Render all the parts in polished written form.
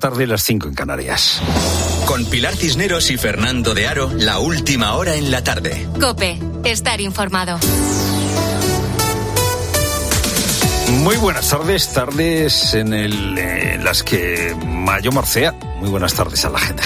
tarde, las 5 en Canarias. Con Pilar Cisneros y Fernando de Aro, la última hora en la tarde. COPE, estar informado. Muy buenas tardes en las que Mayo Marcea. Muy buenas tardes a la gente.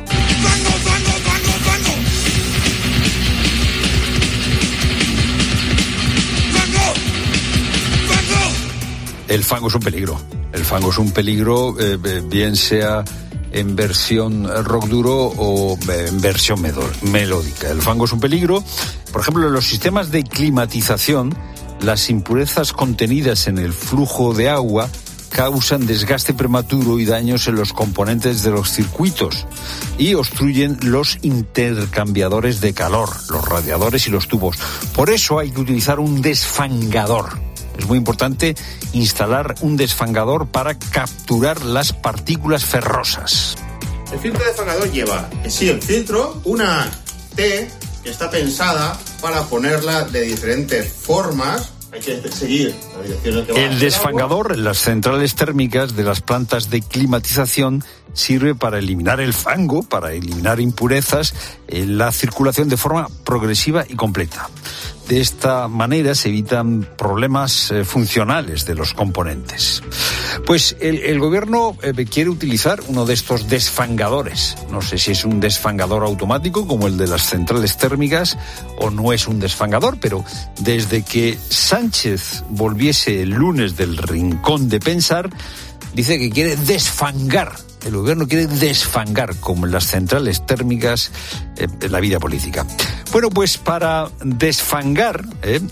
El fango es un peligro. El fango es un peligro, bien sea en versión rock duro o en versión melódica. El fango es un peligro. Por ejemplo, en los sistemas de climatización, las impurezas contenidas en el flujo de agua causan desgaste prematuro y daños en los componentes de los circuitos y obstruyen los intercambiadores de calor, los radiadores y los tubos. Por eso hay que utilizar un desfangador. Es muy importante instalar un desfangador para capturar las partículas ferrosas. El filtro desfangador lleva en sí el filtro, una T que está pensada para ponerla de diferentes formas. Hay que seguir la dirección en la que va el desfangador en las centrales térmicas de las plantas de climatización sirve para eliminar el fango, para eliminar impurezas en la circulación de forma progresiva y completa. De esta manera se evitan problemas funcionales de los componentes. Pues el gobierno quiere utilizar uno de estos desfangadores. No sé si es un desfangador automático como el de las centrales térmicas o no es un desfangador, pero desde que Sánchez volviese el lunes del rincón de pensar, dice que quiere desfangar. El gobierno quiere desfangar, como en las centrales térmicas, la vida política. Bueno, pues para desfangar,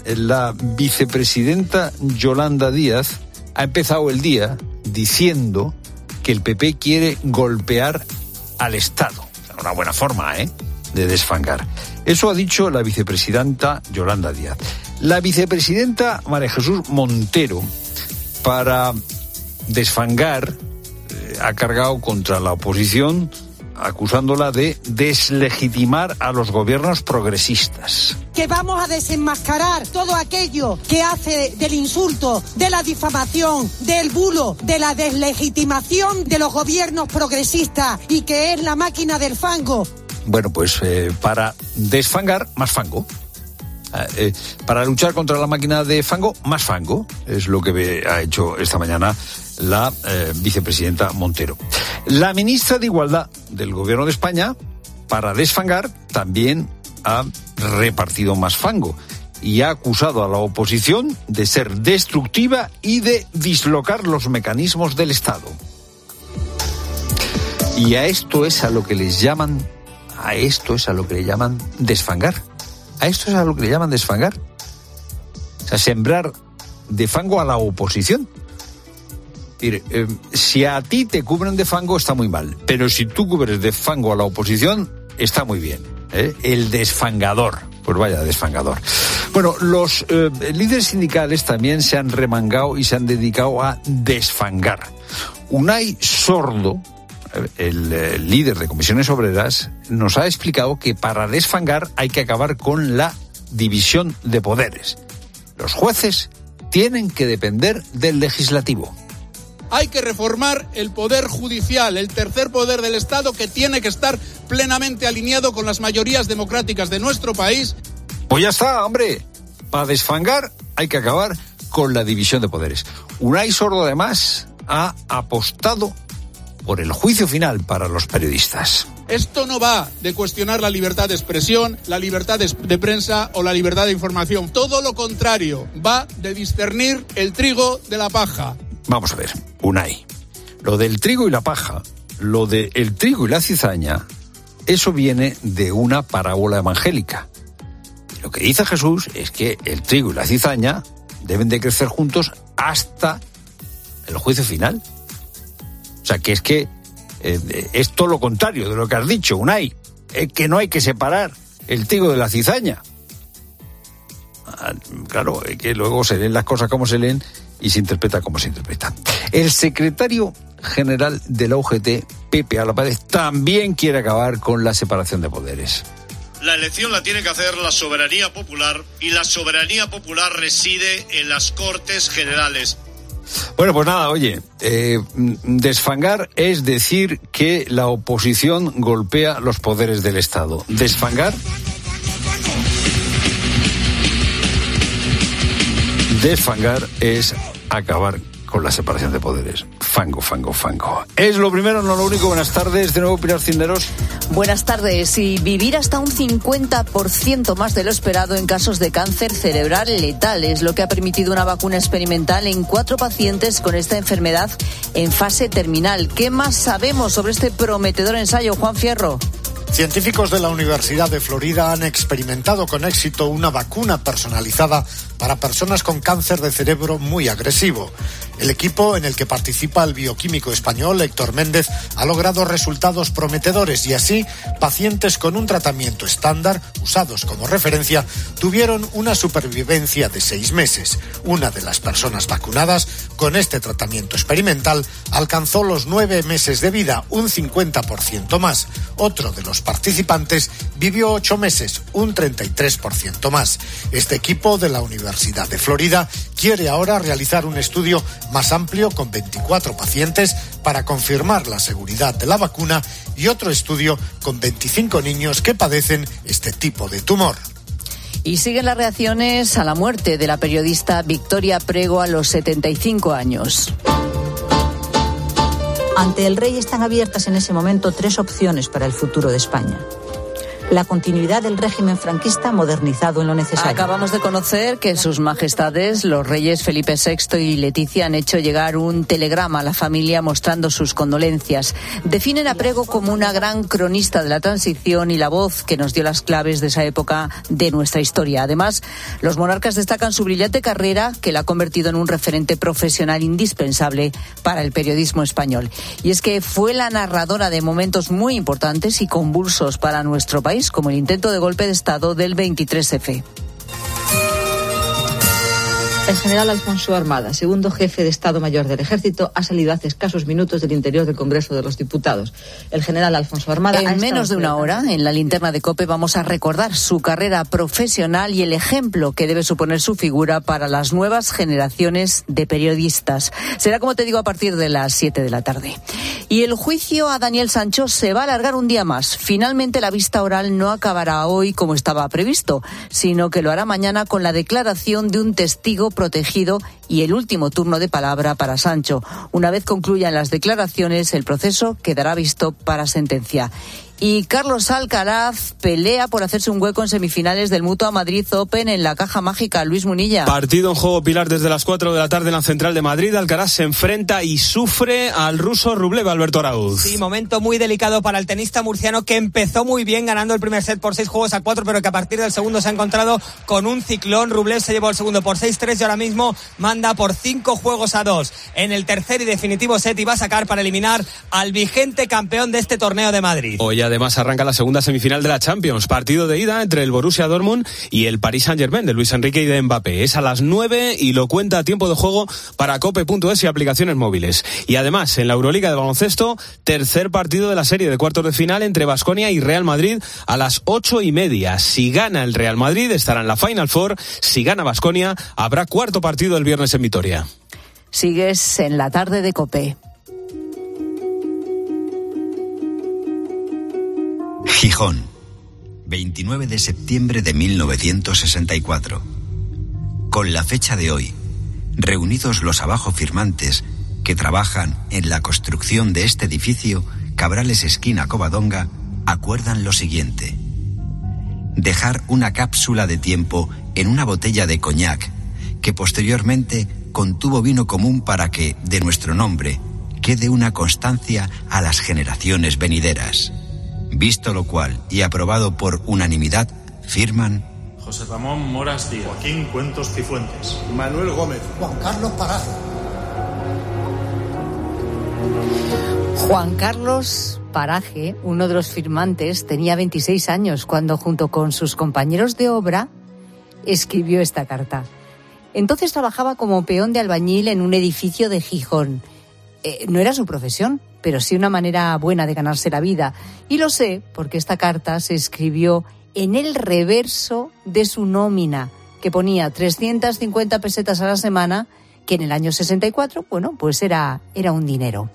la vicepresidenta Yolanda Díaz ha empezado el día diciendo que el PP quiere golpear al Estado. Una buena forma, de desfangar. Eso ha dicho la vicepresidenta Yolanda Díaz. La vicepresidenta María Jesús Montero, para desfangar, ha cargado contra la oposición acusándola de deslegitimar a los gobiernos progresistas. Que vamos a desenmascarar todo aquello que hace del insulto, de la difamación, del bulo, de la deslegitimación de los gobiernos progresistas y que es la máquina del fango. Bueno, pues para desfangar, más fango. Para luchar contra la máquina de fango, más fango. Es lo que ha hecho esta mañana la vicepresidenta Montero. La ministra de Igualdad del Gobierno de España, para desfangar, también ha repartido más fango y ha acusado a la oposición de ser destructiva y de dislocar los mecanismos del Estado. Y a esto es a lo que les llaman, desfangar. A esto es a lo que le llaman desfangar. O sea, sembrar de fango a la oposición. Mire, si a ti te cubren de fango está muy mal, pero si tú cubres de fango a la oposición está muy bien. El desfangador, pues vaya desfangador. Bueno, los líderes sindicales también se han remangado y se han dedicado a desfangar. Unai Sordo, el líder de Comisiones Obreras, nos ha explicado que para desfangar hay que acabar con la división de poderes. Los jueces tienen que depender del legislativo. Hay que reformar el poder judicial, el tercer poder del Estado, que tiene que estar plenamente alineado con las mayorías democráticas de nuestro país. Pues ya está, hombre. Para desfangar hay que acabar con la división de poderes. Unai Sordo, además, ha apostado por el juicio final para los periodistas. Esto no va de cuestionar la libertad de expresión, la libertad de prensa o la libertad de información. Todo lo contrario, va de discernir el trigo de la paja. Vamos a ver, Unai, lo del trigo y la paja, lo del trigo y la cizaña, eso viene de una parábola evangélica. Lo que dice Jesús es que el trigo y la cizaña deben de crecer juntos hasta el juicio final. O sea, que es todo lo contrario de lo que has dicho, Unai. Es que no hay que separar el trigo de la cizaña. Claro, es que luego se leen las cosas como se leen y se interpreta como se interpreta. El secretario general de la UGT, Pepe Álvarez, también quiere acabar con la separación de poderes. La elección la tiene que hacer la soberanía popular y la soberanía popular reside en las Cortes Generales. Bueno, pues nada, oye, desfangar es decir que la oposición golpea los poderes del Estado. Desfangar es acabar con la separación de poderes. Fango. Es lo primero, no lo único. Buenas tardes, de nuevo Pilar Cisneros. Buenas tardes. Y vivir hasta un 50% más de lo esperado en casos de cáncer cerebral letal es lo que ha permitido una vacuna experimental en 4 pacientes con esta enfermedad en fase terminal. ¿Qué más sabemos sobre este prometedor ensayo, Juan Fierro? Científicos de la Universidad de Florida han experimentado con éxito una vacuna personalizada para personas con cáncer de cerebro muy agresivo. El equipo, en el que participa el bioquímico español Héctor Méndez, ha logrado resultados prometedores y así pacientes con un tratamiento estándar, usados como referencia, tuvieron una supervivencia de 6 meses. Una de las personas vacunadas con este tratamiento experimental alcanzó los 9 meses de vida, un 50% más. Otro de los participantes vivió 8 meses, un 33% más. Este equipo de la Universidad de Florida quiere ahora realizar un estudio más amplio con 24 pacientes para confirmar la seguridad de la vacuna y otro estudio con 25 niños que padecen este tipo de tumor. Y siguen las reacciones a la muerte de la periodista Victoria Prego a los 75 años. Ante el rey están abiertas en ese momento 3 opciones para el futuro de España. La continuidad del régimen franquista modernizado en lo necesario. Acabamos de conocer que sus majestades, los reyes Felipe VI y Leticia, han hecho llegar un telegrama a la familia mostrando sus condolencias. Definen a Prego como una gran cronista de la transición y la voz que nos dio las claves de esa época de nuestra historia. Además, los monarcas destacan su brillante carrera, que la ha convertido en un referente profesional indispensable para el periodismo español. Y es que fue la narradora de momentos muy importantes y convulsos para nuestro país, como el intento de golpe de Estado del 23F. El general Alfonso Armada, segundo jefe de Estado Mayor del Ejército, ha salido hace escasos minutos del interior del Congreso de los Diputados. El general Alfonso Armada... En menos de una hora, en la linterna de COPE, vamos a recordar su carrera profesional y el ejemplo que debe suponer su figura para las nuevas generaciones de periodistas. Será, como te digo, a partir de las 7 de la tarde. Y el juicio a Daniel Sancho se va a alargar un día más. Finalmente, la vista oral no acabará hoy como estaba previsto, sino que lo hará mañana con la declaración de un testigo protegido y el último turno de palabra para Sancho. Una vez concluyan las declaraciones, el proceso quedará visto para sentencia. Y Carlos Alcaraz pelea por hacerse un hueco en semifinales del Mutua Madrid Open en la Caja Mágica. Luis Munilla. Partido en juego, Pilar, desde las 4 de la tarde en la Central de Madrid. Alcaraz se enfrenta y sufre al ruso Rublev, Alberto Arauz. Sí, momento muy delicado para el tenista murciano, que empezó muy bien ganando el primer set por 6-4, pero que a partir del segundo se ha encontrado con un ciclón. Rublev se llevó el segundo por 6-3 y ahora mismo manda por 5-2 en el tercer y definitivo set, y va a sacar para eliminar al vigente campeón de este torneo de Madrid. Hoy además arranca la segunda semifinal de la Champions, partido de ida entre el Borussia Dortmund y el Paris Saint-Germain de Luis Enrique y de Mbappé. Es a las 9 y lo cuenta a tiempo de juego para cope.es y aplicaciones móviles. Y además, en la Euroliga de baloncesto, tercer partido de la serie de cuartos de final entre Baskonia y Real Madrid a las 8:30. Si gana el Real Madrid, estará en la Final Four. Si gana Baskonia, habrá cuarto partido el viernes en Vitoria. Sigues en la tarde de COPE. Gijón, 29 de septiembre de 1964. Con la fecha de hoy, reunidos los abajo firmantes que trabajan en la construcción de este edificio, Cabrales esquina Covadonga, acuerdan lo siguiente: dejar una cápsula de tiempo en una botella de coñac que posteriormente contuvo vino común para que, de nuestro nombre, quede una constancia a las generaciones venideras. Visto lo cual y aprobado por unanimidad, firman José Ramón Moras Díaz, Joaquín Cuentos Cifuentes, Manuel Gómez, Juan Carlos Paraje. Juan Carlos Paraje, uno de los firmantes, tenía 26 años cuando, junto con sus compañeros de obra, escribió esta carta. Entonces trabajaba como peón de albañil en un edificio de Gijón. No era su profesión, pero sí una manera buena de ganarse la vida. Y lo sé porque esta carta se escribió en el reverso de su nómina, que ponía 350 pesetas a la semana que en el año 64, bueno, pues era un dinero.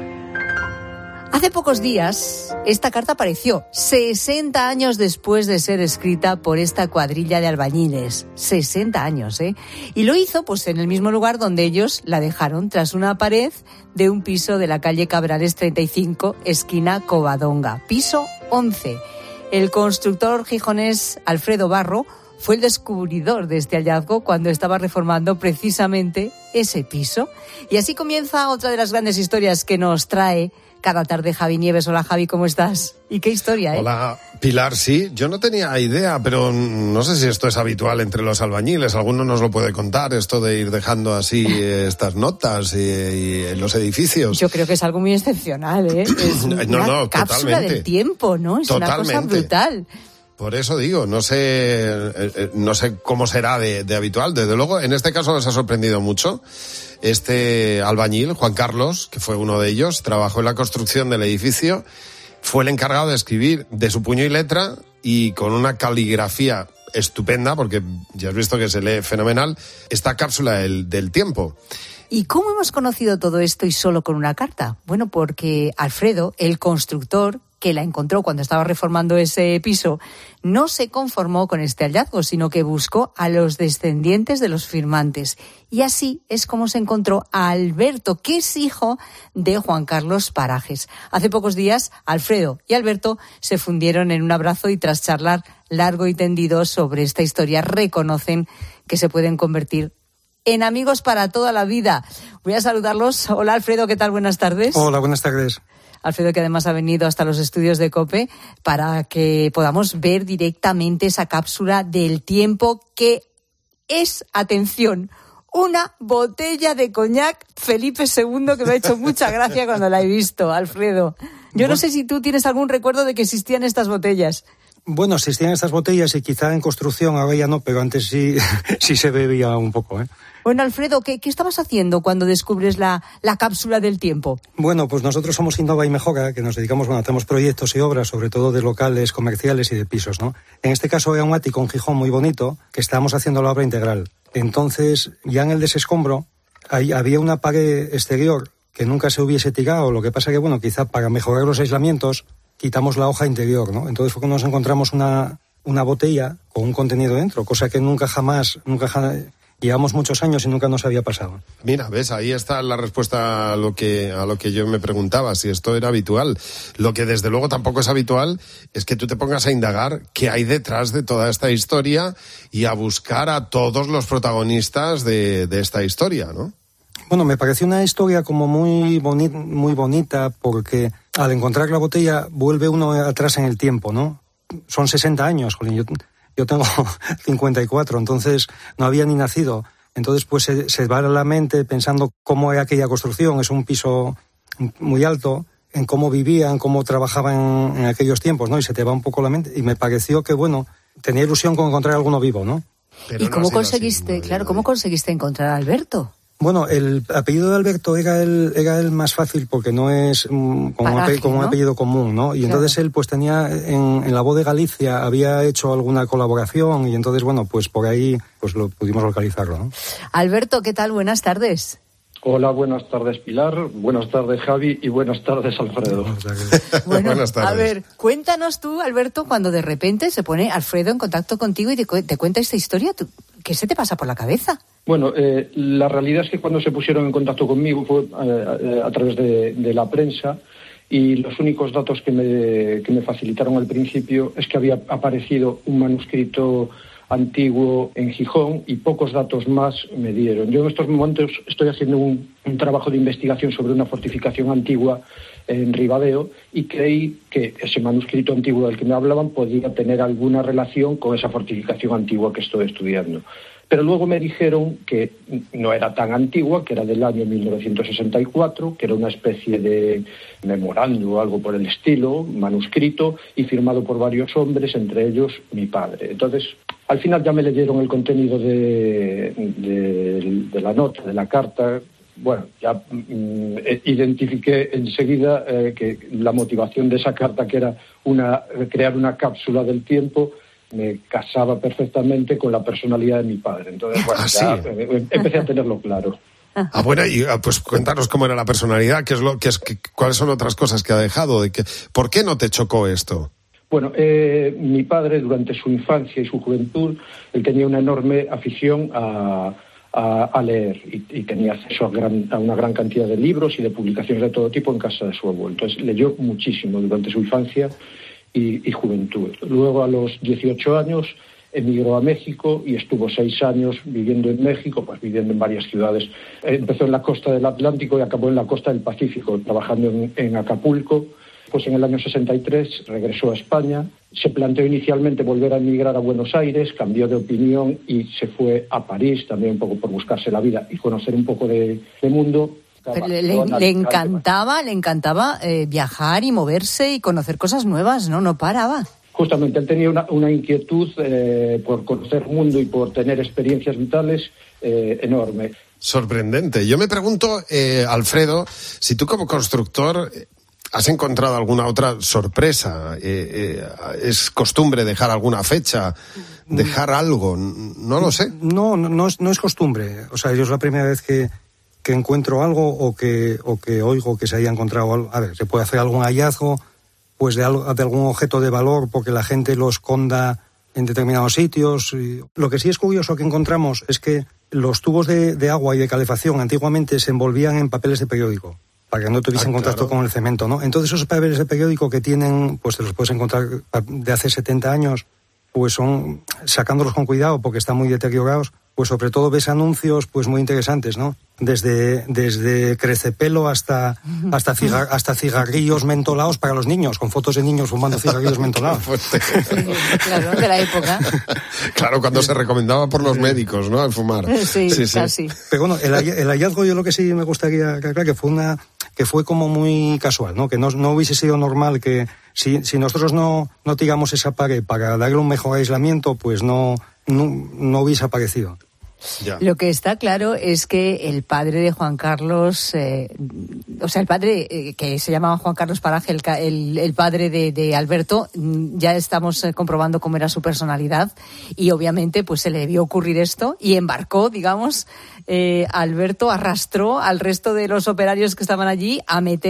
Hace pocos días, esta carta apareció 60 años después de ser escrita por esta cuadrilla de albañiles. 60 años, ¿eh? Y lo hizo, pues, en el mismo lugar donde ellos la dejaron, tras una pared de un piso de la calle Cabrales 35, esquina Covadonga. Piso 11. El constructor gijonés Alfredo Barro fue el descubridor de este hallazgo cuando estaba reformando precisamente ese piso. Y así comienza otra de las grandes historias que nos trae cada tarde Javi Nieves. Hola, Javi, ¿cómo estás? ¿Y qué historia, eh? Hola, Pilar, sí. Yo no tenía idea, pero no sé si esto es habitual entre los albañiles. Alguno nos lo puede contar, esto de ir dejando así estas notas y en los edificios. Yo creo que es algo muy excepcional, ¿eh? Es una cápsula totalmente. Del tiempo, ¿no? Es totalmente. Una cosa brutal. Por eso digo, no sé cómo será de habitual. Desde luego, en este caso nos ha sorprendido mucho. Este albañil, Juan Carlos, que fue uno de ellos, trabajó en la construcción del edificio, fue el encargado de escribir de su puño y letra y con una caligrafía estupenda, porque ya has visto que se lee fenomenal, esta cápsula del tiempo. ¿Y cómo hemos conocido todo esto y solo con una carta? Bueno, porque Alfredo, el constructor, que la encontró cuando estaba reformando ese piso, no se conformó con este hallazgo, sino que buscó a los descendientes de los firmantes. Y así es como se encontró a Alberto, que es hijo de Juan Carlos Parajes. Hace pocos días, Alfredo y Alberto se fundieron en un abrazo y tras charlar largo y tendido sobre esta historia, reconocen que se pueden convertir en amigos para toda la vida. Voy a saludarlos. Hola, Alfredo, ¿qué tal? Buenas tardes. Hola, buenas tardes. Alfredo, que además ha venido hasta los estudios de COPE para que podamos ver directamente esa cápsula del tiempo que es, atención, una botella de coñac Felipe II, que me ha hecho mucha gracia cuando la he visto, Alfredo. Yo no sé si tú tienes algún recuerdo de que existían estas botellas. Bueno, existían estas botellas y quizá en construcción, ahora ya no, pero antes sí se bebía un poco, ¿eh? Bueno, Alfredo, ¿qué estabas haciendo cuando descubres la cápsula del tiempo? Bueno, pues nosotros somos Innova y Mejora, que nos dedicamos, hacemos proyectos y obras, sobre todo de locales, comerciales y de pisos, ¿no? En este caso era un ático en Gijón muy bonito, que estábamos haciendo la obra integral. Entonces, ya en el desescombro, ahí había una pared exterior que nunca se hubiese tirado, lo que pasa que, bueno, quizá para mejorar los aislamientos, quitamos la hoja interior, ¿no? Entonces fue cuando nos encontramos una botella con un contenido dentro, cosa que nunca jamás llevamos muchos años y nunca nos había pasado. Mira, ves, ahí está la respuesta a lo que yo me preguntaba, si esto era habitual. Lo que desde luego tampoco es habitual es que tú te pongas a indagar qué hay detrás de toda esta historia y a buscar a todos los protagonistas de esta historia, ¿no? Bueno, me pareció una historia como muy bonita porque al encontrar la botella vuelve uno atrás en el tiempo, ¿no? Son 60 años, jolín, yo tengo 54, entonces no había ni nacido. Entonces pues se va a la mente pensando cómo era aquella construcción, es un piso muy alto, en cómo vivían, cómo trabajaban en aquellos tiempos, ¿no? Y se te va un poco la mente y me pareció que, bueno, tenía ilusión con encontrar a alguno vivo, ¿no? Pero ¿y cómo conseguiste, cómo conseguiste encontrar a Alberto? Bueno, el apellido de Alberto era el más fácil porque no es como un apellido común, ¿no? Y entonces él pues tenía en La Voz de Galicia había hecho alguna colaboración y entonces, bueno, pues por ahí pues lo pudimos localizarlo, ¿no? Alberto, ¿qué tal? Buenas tardes. Hola, buenas tardes, Pilar, buenas tardes, Javi, y buenas tardes, Alfredo. Bueno, buenas tardes. A ver, cuéntanos tú, Alberto, cuando de repente se pone Alfredo en contacto contigo y te cuenta esta historia, ¿qué se te pasa por la cabeza? Bueno, la realidad es que cuando se pusieron en contacto conmigo fue a través de la prensa y los únicos datos que me facilitaron al principio es que había aparecido un manuscrito antiguo en Gijón y pocos datos más me dieron. Yo en estos momentos estoy haciendo un trabajo de investigación sobre una fortificación antigua en Ribadeo y creí que ese manuscrito antiguo del que me hablaban podía tener alguna relación con esa fortificación antigua que estoy estudiando. Pero luego me dijeron que no era tan antigua, que era del año 1964, que era una especie de memorándum o algo por el estilo, manuscrito y firmado por varios hombres, entre ellos mi padre. Entonces, al final ya me leyeron el contenido de la nota, de la carta. Bueno, ya identifiqué enseguida que la motivación de esa carta, que era crear una cápsula del tiempo, me casaba perfectamente con la personalidad de mi padre. Entonces, bueno, ya empecé a tenerlo claro. Bueno, y pues cuéntanos cómo era la personalidad, cuáles son otras cosas que ha dejado, ¿por qué no te chocó esto? Bueno, mi padre durante su infancia y su juventud, él tenía una enorme afición a leer y tenía acceso a una gran cantidad de libros y de publicaciones de todo tipo en casa de su abuelo. Entonces leyó muchísimo durante su infancia y juventud. Luego, a los 18 años, emigró a México y estuvo 6 años viviendo en México, pues viviendo en varias ciudades. Empezó en la costa del Atlántico y acabó en la costa del Pacífico, trabajando en Acapulco. Pues en el año 63 regresó a España, se planteó inicialmente volver a emigrar a Buenos Aires, cambió de opinión y se fue a París, también un poco por buscarse la vida y conocer un poco de mundo. Le encantaba viajar y moverse y conocer cosas nuevas, ¿no? No paraba. Justamente, él tenía una inquietud por conocer el mundo y por tener experiencias vitales enorme. Sorprendente. Yo me pregunto, Alfredo, si tú como constructor ¿has encontrado alguna otra sorpresa? ¿Es costumbre dejar alguna fecha, dejar algo? No lo sé. No es costumbre. O sea, yo es la primera vez que encuentro algo o que oigo que se haya encontrado algo. A ver, se puede hacer algún hallazgo pues de algún objeto de valor porque la gente lo esconda en determinados sitios. Y lo que sí es curioso que encontramos es que los tubos de agua y de calefacción antiguamente se envolvían en papeles de periódico para que no tuviesen contacto con el cemento, ¿no? Entonces esos papeles de periódico que tienen, pues te los puedes encontrar de hace 70 años, pues son, sacándolos con cuidado porque están muy deteriorados, pues sobre todo ves anuncios pues muy interesantes, ¿no? Desde crecepelo hasta cigarrillos mentolados para los niños, con fotos de niños fumando cigarrillos mentolados. Sí, claro, de la época. Claro, cuando se recomendaba por los médicos, ¿no? El fumar. Sí, casi. Pero bueno, el hallazgo yo lo que sí me gustaría aclarar que fue como muy casual, ¿no? Que no hubiese sido normal que si nosotros no tiramos esa pared para darle un mejor aislamiento, pues no hubiese aparecido. Ya. Lo que está claro es que el padre de Juan Carlos, el padre que se llamaba Juan Carlos Paraje, el padre de Alberto, ya estamos comprobando cómo era su personalidad y obviamente pues se le debió ocurrir esto y embarcó, digamos, Alberto arrastró al resto de los operarios que estaban allí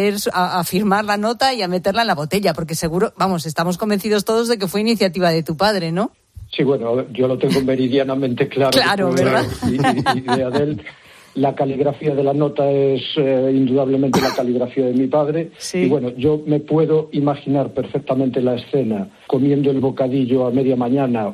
a firmar la nota y a meterla en la botella, porque seguro, estamos convencidos todos de que fue iniciativa de tu padre, ¿no? Sí, bueno, yo lo tengo meridianamente claro. Claro, ¿verdad? Y idea de él. La caligrafía de la nota es indudablemente la caligrafía de mi padre. Sí. Y bueno, yo me puedo imaginar perfectamente la escena comiendo el bocadillo a media mañana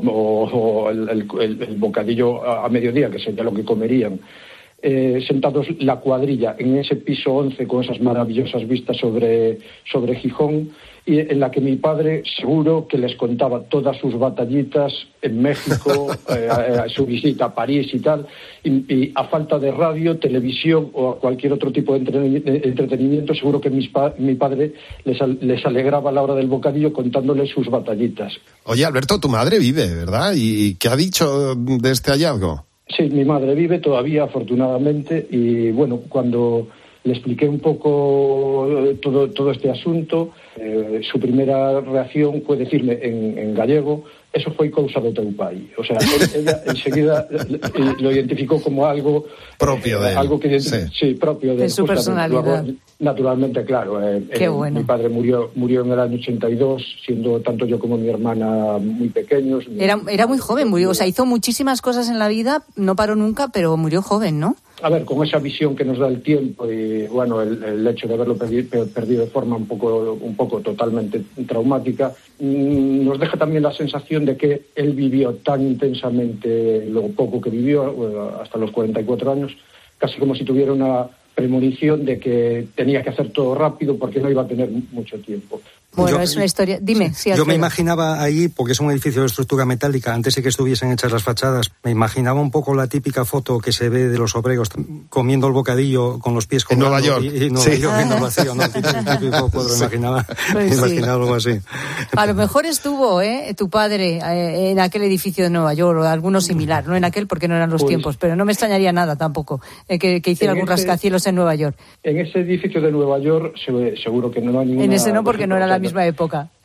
o el bocadillo a mediodía, que sería lo que comerían. Sentados la cuadrilla en ese piso 11 con esas maravillosas vistas sobre Gijón, y en la que mi padre seguro que les contaba todas sus batallitas en México, su visita a París y tal, y a falta de radio, televisión o cualquier otro tipo de entretenimiento, seguro que mi padre les alegraba a la hora del bocadillo contándoles sus batallitas. Oye, Alberto, tu madre vive, ¿verdad? ¿Y qué ha dicho de este hallazgo? Sí, mi madre vive todavía, afortunadamente, y bueno, cuando le expliqué un poco todo este asunto, su primera reacción fue decirme en gallego: eso foi cousa do teu pai. O sea, ella enseguida lo identificó como algo propio de él. Algo que sí, propio de su personalidad. Luego, naturalmente, claro. Qué bueno. Mi padre murió en el año 82, siendo tanto yo como mi hermana muy pequeños. Era muy joven, murió. O sea, hizo muchísimas cosas en la vida, no paró nunca, pero murió joven, ¿no? A ver, con esa visión que nos da el tiempo y bueno, el hecho de haberlo perdido de forma un poco totalmente traumática, nos deja también la sensación de que él vivió tan intensamente lo poco que vivió, hasta los 44 años, casi como si tuviera una premonición de que tenía que hacer todo rápido porque no iba a tener mucho tiempo. Bueno, es una historia. Dime. Sí, yo me imaginaba ahí, porque es un edificio de estructura metálica, antes de que estuviesen hechas las fachadas, me imaginaba un poco la típica foto que se ve de los obreros comiendo el bocadillo con los pies en Nueva York. Y Nueva York viendo el vacío, ¿no? Típico cuadro, imaginaba algo así. A lo mejor estuvo tu padre en aquel edificio de Nueva York o alguno similar, no en aquel porque no eran los tiempos, pero no me extrañaría nada tampoco que hiciera algún rascacielos en Nueva York. En ese edificio de Nueva York seguro que no hay ninguna... En ese no, porque no era la misma época.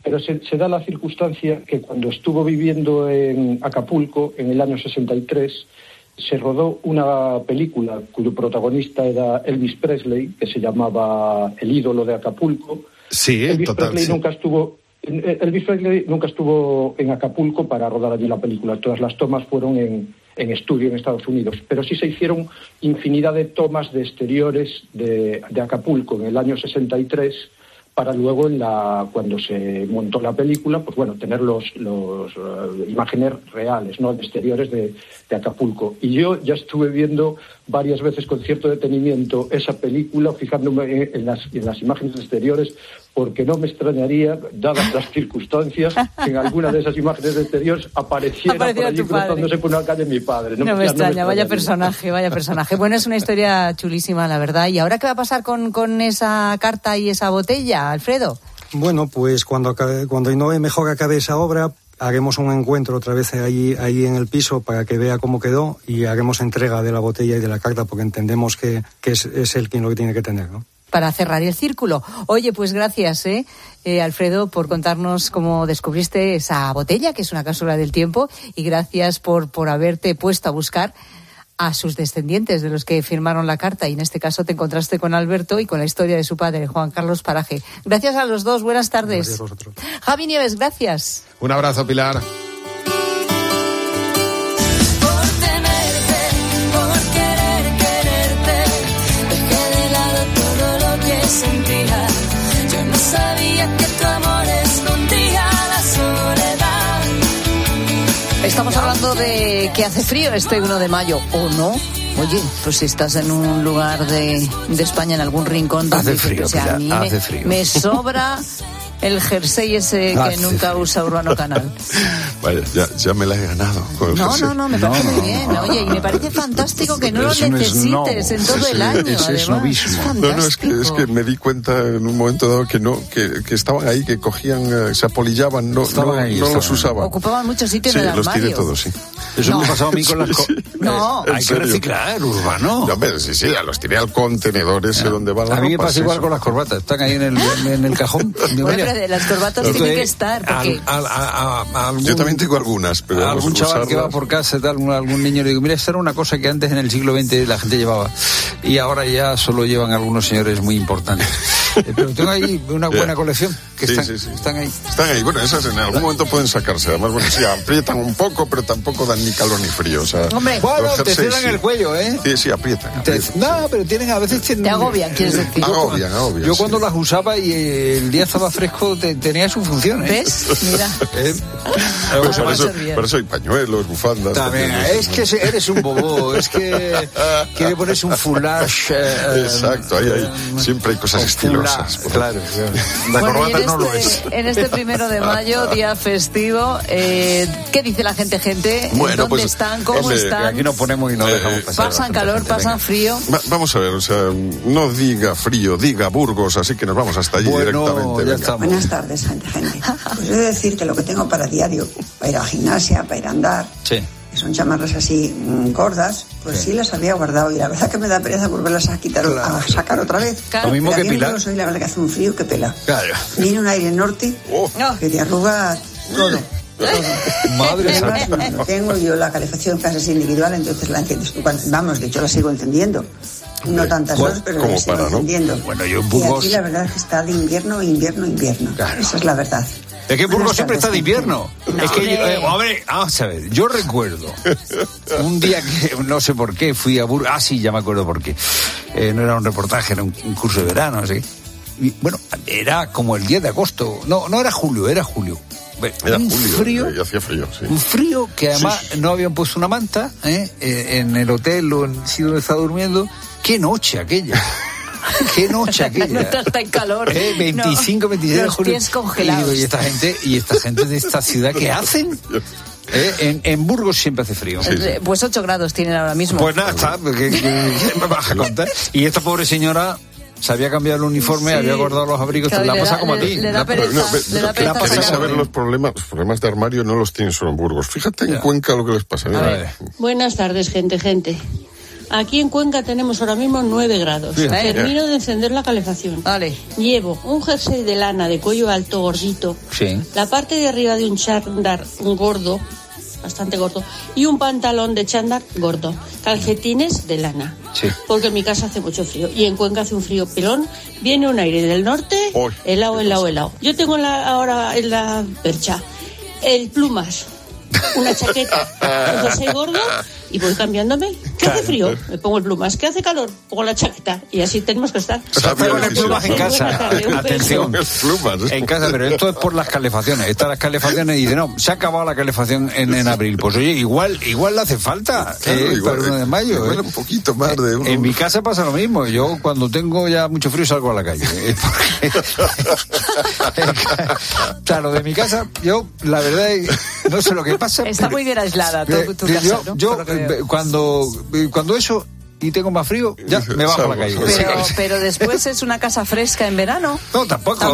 pero se da la circunstancia que cuando estuvo viviendo en Acapulco, en el año 63, se rodó una película cuyo protagonista era Elvis Presley, que se llamaba El ídolo de Acapulco. Sí, Elvis total. Presley Sí. Elvis Presley nunca estuvo en Acapulco para rodar allí la película. Todas las tomas fueron en estudio en Estados Unidos, pero sí se hicieron infinidad de tomas de exteriores de Acapulco en el año 63 para luego cuando se montó la película, pues bueno, tener los imágenes reales, ¿no?, de exteriores de Acapulco. Y yo ya estuve viendo varias veces con cierto detenimiento esa película, fijándome en las imágenes exteriores, porque no me extrañaría, dadas las circunstancias, que en alguna de esas imágenes exteriores apareciera por allí cruzándose por una calle mi padre. No me extraña, vaya personaje. Bueno, es una historia chulísima, la verdad. ¿Y ahora qué va a pasar con esa carta y esa botella, Alfredo? Bueno, pues cuando Ainhoa mejor acabe esa obra, haremos un encuentro otra vez ahí en el piso para que vea cómo quedó y haremos entrega de la botella y de la carta porque entendemos que es él quien lo que tiene que tener, ¿no? Para cerrar el círculo. Oye, pues gracias, Alfredo, por contarnos cómo descubriste esa botella, que es una cápsula del tiempo, y gracias por haberte puesto a buscar a sus descendientes, de los que firmaron la carta, y en este caso te encontraste con Alberto y con la historia de su padre, Juan Carlos Paraje. Gracias a los dos, buenas tardes. Gracias a vosotros. Javi Nieves, gracias. Un abrazo, Pilar. Sentía. Yo no sabía que tu amor escondía la soledad. Estamos hablando de que hace frío este 1 de mayo, ¿o no? Oye, pues si estás en un lugar de España, en algún rincón donde hace frío, a mí hace frío. Me sobra el jersey ese que nunca usa Urbano Canal. Vaya, ya me la he ganado. No, me parece muy bien. Oye, y me parece fantástico que no lo necesites en todo el año. Es snobismo. No, es que me di cuenta en un momento dado que estaban ahí, que cogían, se apolillaban, no los usaban. Ocupaban mucho sitio en el armario. Sí, los tiré todos, sí. Eso me ha pasado a mí con las... No, hay que reciclar, Urbano. Sí, los tiré al contenedor ese donde van las ropas. A mí me pasa igual eso. con las corbatas, están ahí en el cajón. Las corbatas tienen que estar. Porque... Yo también tengo algunas, pero algún chaval que va por casa, algún niño, le digo, mira, esta era una cosa que antes en el siglo XX la gente llevaba y ahora ya solo llevan algunos señores muy importantes. Pero tengo ahí una buena colección que están ahí. Están ahí, bueno, esas en algún momento pueden sacarse. Además, bueno, sí, aprietan un poco, pero tampoco dan ni calor ni frío. O sea, hombre, bueno, te cierran el cuello, ¿eh? Sí, aprietan. No, pero a veces te agobian, quieres decir. Agobian. Yo cuando las usaba y el día estaba fresco, tenía su función, ¿eh? ¿Ves? Mira. Por eso hay pañuelos, bufandas. También, es que eres un bobo, es que quiere ponerse un foulage. Exacto, ahí siempre hay cosas estilosas. Claro. La corbata no lo es. En este 1 de mayo, día festivo, ¿qué dice la gente? Bueno, ¿Dónde pues, están? ¿Cómo están? Aquí nos ponemos y no dejamos pasar. ¿Pasan calor? ¿Pasan frío? Vamos a ver, o sea, no diga frío, diga Burgos, así que nos vamos hasta allí directamente. Buenas tardes, gente. Pues he de decir que lo que tengo para diario, para ir a gimnasia, para ir a andar, que son chamarras así gordas, pues sí las había guardado y la verdad que me da pereza volverlas a quitar, a sacar otra vez. Lo mismo que Pilar. Soy, la verdad que hace un frío que pela. Claro. Viene un aire norte que te arruga todo. Madre santa. Tengo yo la calefacción casi individual, entonces la entiendes tú. Vamos, de hecho la sigo entendiendo. No tantas horas, pero la sigo entendiendo. Bueno, yo en Burgos... Y aquí la verdad es que está de invierno. Claro. Esa es la verdad. Es que Burgos siempre está de invierno. Es que vamos a ver, yo recuerdo un día que no sé por qué fui a Burgos. Sí, ya me acuerdo por qué. No era un reportaje, era un curso de verano, así. Y, bueno, era como el 10 de agosto. No era julio, era julio. Era julio, y hacía frío, sí. Un frío que además no habían puesto una manta en el hotel o en el sitio donde estaba durmiendo. ¡Qué noche aquella! ¡Qué noche aquella! No está en calor. 25, 26 de julio. Los pies congelados. Y esta gente de esta ciudad, ¿qué hacen? En Burgos siempre hace frío. Pues 8 grados tienen ahora mismo. Pues nada, está. ¿Qué me vas a contar? Y esta pobre señora... Se había cambiado el uniforme, había guardado los abrigos, te la pasa como a ti. Queréis saber los problemas de armario no los tienen solo en Burgos. Fíjate en Cuenca lo que les pasa. Buenas tardes, gente. Aquí en Cuenca tenemos ahora mismo 9 grados. Bien. Termino de encender la calefacción. Vale. Llevo un jersey de lana de cuello alto gordito. Sí. La parte de arriba de un chándal gordo, bastante gordo, y un pantalón de chándal gordo. Calcetines de lana. Sí. Porque en mi casa hace mucho frío. Y en Cuenca hace un frío pelón. Viene un aire del norte, helado. Yo tengo ahora en la percha el plumas, una chaqueta, un jersey gordo y voy cambiándome. ¿Qué hace frío? Me pongo el plumas. ¿Qué hace calor? Pongo la chaqueta. Y así tenemos que estar. Con el plumas en casa. Atención. Plumas. En casa, pero esto es por las calefacciones. Estas las calefacciones y dicen, no, se ha acabado la calefacción en abril. Pues oye, igual le hace falta Claro, para el 1 de mayo. Igual un poquito más de uno. En mi casa pasa lo mismo. Yo cuando tengo ya mucho frío salgo a la calle. Claro, de mi casa, yo la verdad no sé lo que pasa. Está muy bien aislada tu casa, ¿no? Yo cuando eso y tengo más frío, ya me bajo a la calle. Pero después es una casa fresca en verano. No, tampoco.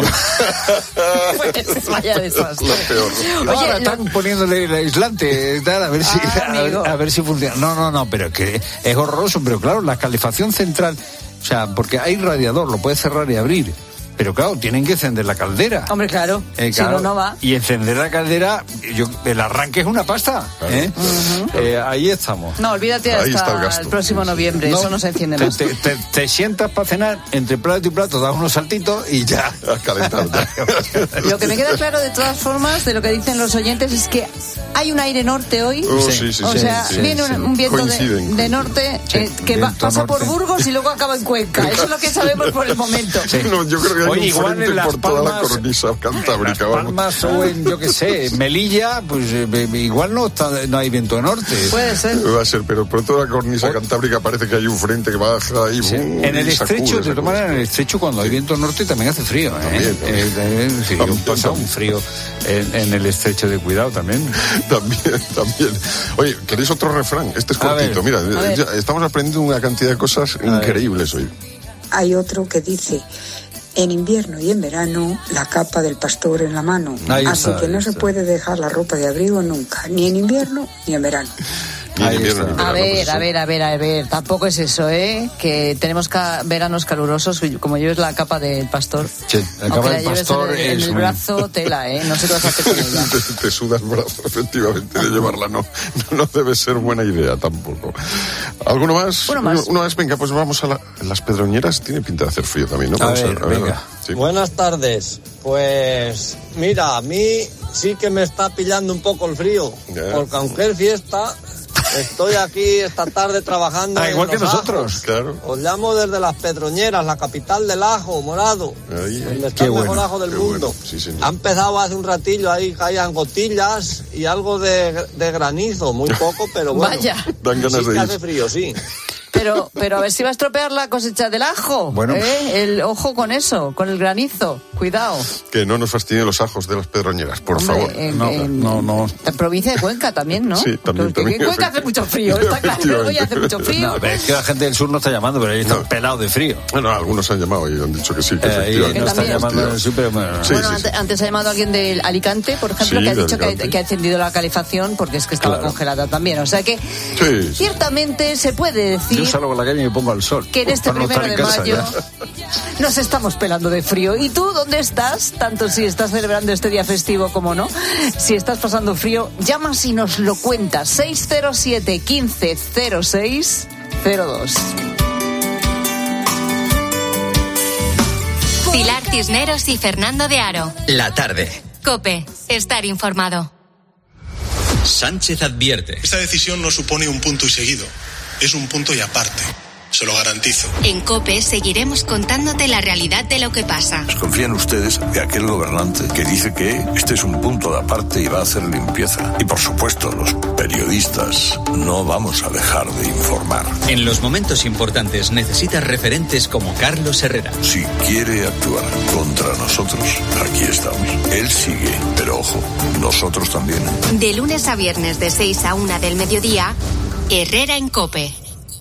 Pues vaya desastre. Ahora están poniéndole el aislante, tal, a ver si funciona. No, pero que es horroroso. Pero claro, la calefacción central, o sea, porque hay radiador, lo puedes cerrar y abrir. Pero claro, tienen que encender la caldera. Hombre, claro. Si no va. Y encender la caldera, el arranque es una pasta. Ahí estamos. No, olvídate hasta el próximo noviembre. Eso no se enciende más. Te sientas para cenar, entre plato y plato, das unos saltitos y ya. Lo que me queda claro de todas formas de lo que dicen los oyentes es que hay un aire norte hoy. Viene un viento de norte que pasa por Burgos y luego acaba en Cuenca. Eso es lo que sabemos por el momento. No, yo creo que hay un frente en Las por toda la cornisa cantábrica. En Las Palmas o en, yo qué sé, Melilla, pues igual no hay viento de norte. Puede ser. Va a ser, pero por toda la cornisa cantábrica parece que hay un frente que baja ahí. En el estrecho, de todas maneras, en el estrecho cuando hay viento norte también hace frío. Pasa un frío en el estrecho de Cuidado también. También. Oye, ¿queréis otro refrán? Este es cortito. Mira, estamos aprendiendo una cantidad de cosas increíbles hoy. Hay otro que dice: en invierno y en verano, la capa del pastor en la mano. Así que no se puede dejar la ropa de abrigo nunca, ni en invierno ni en verano. A ver, tampoco es eso, que tenemos veranos calurosos, como lleves la capa del pastor. Sí, la capa del pastor en el brazo, tela, no sé qué vas a hacer con ella. Te suda el brazo, efectivamente, de llevarla, no debe ser buena idea tampoco. ¿Alguno más? Uno más, venga, pues vamos a las Pedroñeras, tiene pinta de hacer frío también, ¿no? A ver, venga. Sí. Buenas tardes, pues mira, a mí sí que me está pillando un poco el frío, porque aunque es fiesta... Estoy aquí esta tarde trabajando. Igual que nosotros, claro. Os llamo desde Las Pedroñeras, la capital del ajo morado. Donde está el mejor ajo del mundo. Sí, ha empezado hace un ratillo, ahí caían gotillas y algo de granizo, muy poco, pero bueno. Vaya. Dan ganas de ir. Hace frío, sí. Pero a ver si va a estropear la cosecha del ajo. Bueno. El ojo con eso, con el granizo. Cuidado. Que no nos fastidien los ajos de Las Pedroñeras, por favor. No. En provincia de Cuenca también, ¿no? Sí, también. En Cuenca hace mucho frío, está claro. Hoy hace mucho frío. No, es que la gente del sur no está llamando, pero ahí están pelados de frío. Bueno, algunos han llamado y han dicho que sí, que efectivamente. No están llamando del sur, pero antes ha llamado alguien del Alicante, por ejemplo, que ha dicho que ha encendido la calefacción porque es que estaba congelada también. O sea que ciertamente se puede decir. Yo salgo a la calle y me pongo al sol. Que en este 1 de mayo nos estamos pelando de frío. ¿Y tú dónde estás? Tanto si estás celebrando este día festivo como no. Si estás pasando frío, llamas y nos lo cuentas. 607 15 06 02. Pilar Cisneros y Fernando de Aro. La tarde. COPE. Estar informado. Sánchez advierte. Esta decisión no supone un punto y seguido. Es un punto y aparte. Se lo garantizo. En COPE seguiremos contándote la realidad de lo que pasa. ¿Confían ustedes de aquel gobernante que dice que este es un punto de aparte y va a hacer limpieza? Y por supuesto, los periodistas no vamos a dejar de informar. En los momentos importantes necesitas referentes como Carlos Herrera. Si quiere actuar contra nosotros, aquí estamos. Él sigue, pero ojo, nosotros también. De lunes a viernes de 6 a 1 del mediodía, Herrera en COPE.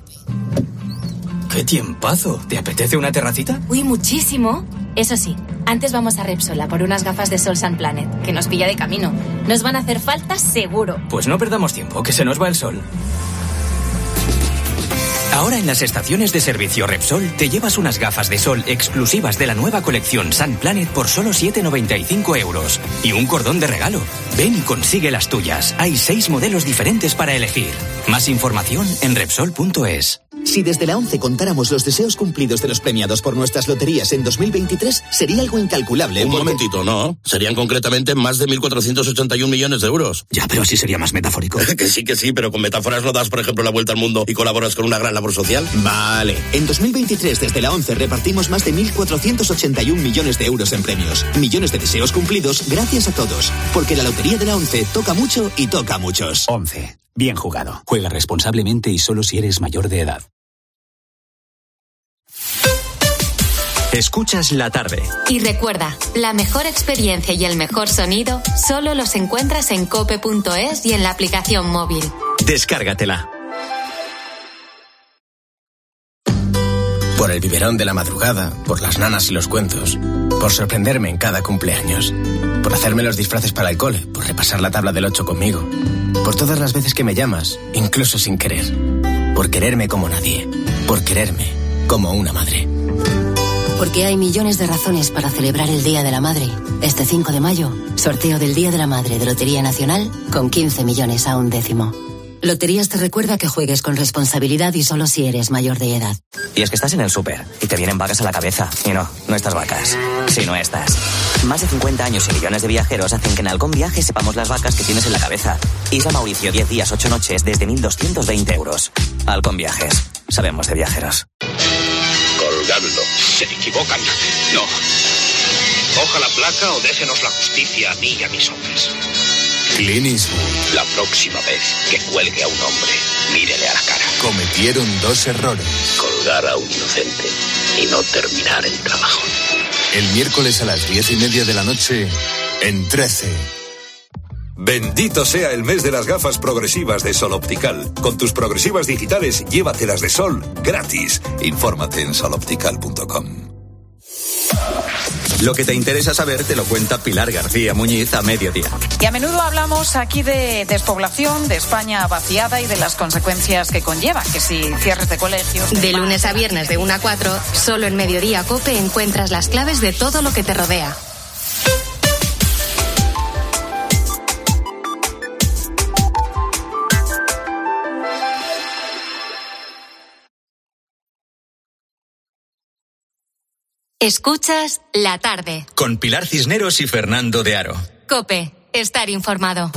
¡Qué tiempazo! ¿Te apetece una terracita? Uy, muchísimo. Eso sí, antes vamos a Repsol a por unas gafas de Sol Sun Planet, que nos pilla de camino. Nos van a hacer falta seguro. Pues no perdamos tiempo, que se nos va el sol. Ahora en las estaciones de servicio Repsol te llevas unas gafas de sol exclusivas de la nueva colección Sun Planet por solo 7,95 euros. Y un cordón de regalo. Ven y consigue las tuyas. Hay 6 modelos diferentes para elegir. Más información en Repsol.es. Si desde la ONCE contáramos los deseos cumplidos de los premiados por nuestras loterías en 2023, sería algo incalculable. Un momentito, no. Serían concretamente más de 1.481 millones de euros. Ya, pero así sería más metafórico. Que sí, pero con metáforas no das, por ejemplo, la vuelta al mundo y colaboras con una gran labor social. Vale. En 2023, desde la ONCE, repartimos más de 1.481 millones de euros en premios. Millones de deseos cumplidos gracias a todos. Porque la lotería de la ONCE toca mucho y toca a muchos. ONCE. Bien jugado. Juega responsablemente y solo si eres mayor de edad. Escuchas la tarde. Y recuerda, la mejor experiencia y el mejor sonido solo los encuentras en cope.es y en la aplicación móvil. Descárgatela. Por el biberón de la madrugada, por las nanas y los cuentos, por sorprenderme en cada cumpleaños, por hacerme los disfraces para el cole, por repasar la tabla del 8 conmigo, por todas las veces que me llamas, incluso sin querer, por quererme como nadie, por quererme como una madre. Porque hay millones de razones para celebrar el Día de la Madre. Este 5 de mayo, sorteo del Día de la Madre de Lotería Nacional con 15 millones a un décimo. Loterías te recuerda que juegues con responsabilidad y solo si eres mayor de edad. Y es que estás en el súper y te vienen vacas a la cabeza. Y no estas vacas. Si no estas. Más de 50 años y millones de viajeros hacen que en Halcón Viajes sepamos las vacas que tienes en la cabeza. Isla Mauricio, 10 días, 8 noches, desde 1.220 euros. Halcón Viajes. Sabemos de viajeros. Colgadlo. Se equivocan. No. Coja la placa o déjenos la justicia a mí y a mis hombres. Clint Eastwood. La próxima vez que cuelgue a un hombre, mírele a la cara. Cometieron 2 errores. Colgar a un inocente y no terminar el trabajo. El miércoles a las 10:30 de la noche, en 13. Bendito sea el mes de las gafas progresivas de Sol Optical. Con tus progresivas digitales, llévatelas de sol gratis. Infórmate en soloptical.com. Lo que te interesa saber te lo cuenta Pilar García Muñiz a mediodía. Y a menudo hablamos aquí de despoblación, de España vaciada y de las consecuencias que conlleva, que si cierres de colegios... De lunes a viernes de 1 a 4, solo en Mediodía Cope encuentras las claves de todo lo que te rodea. Escuchas La Tarde. Con Pilar Cisneros y Fernando de Aro. Cope, estar informado.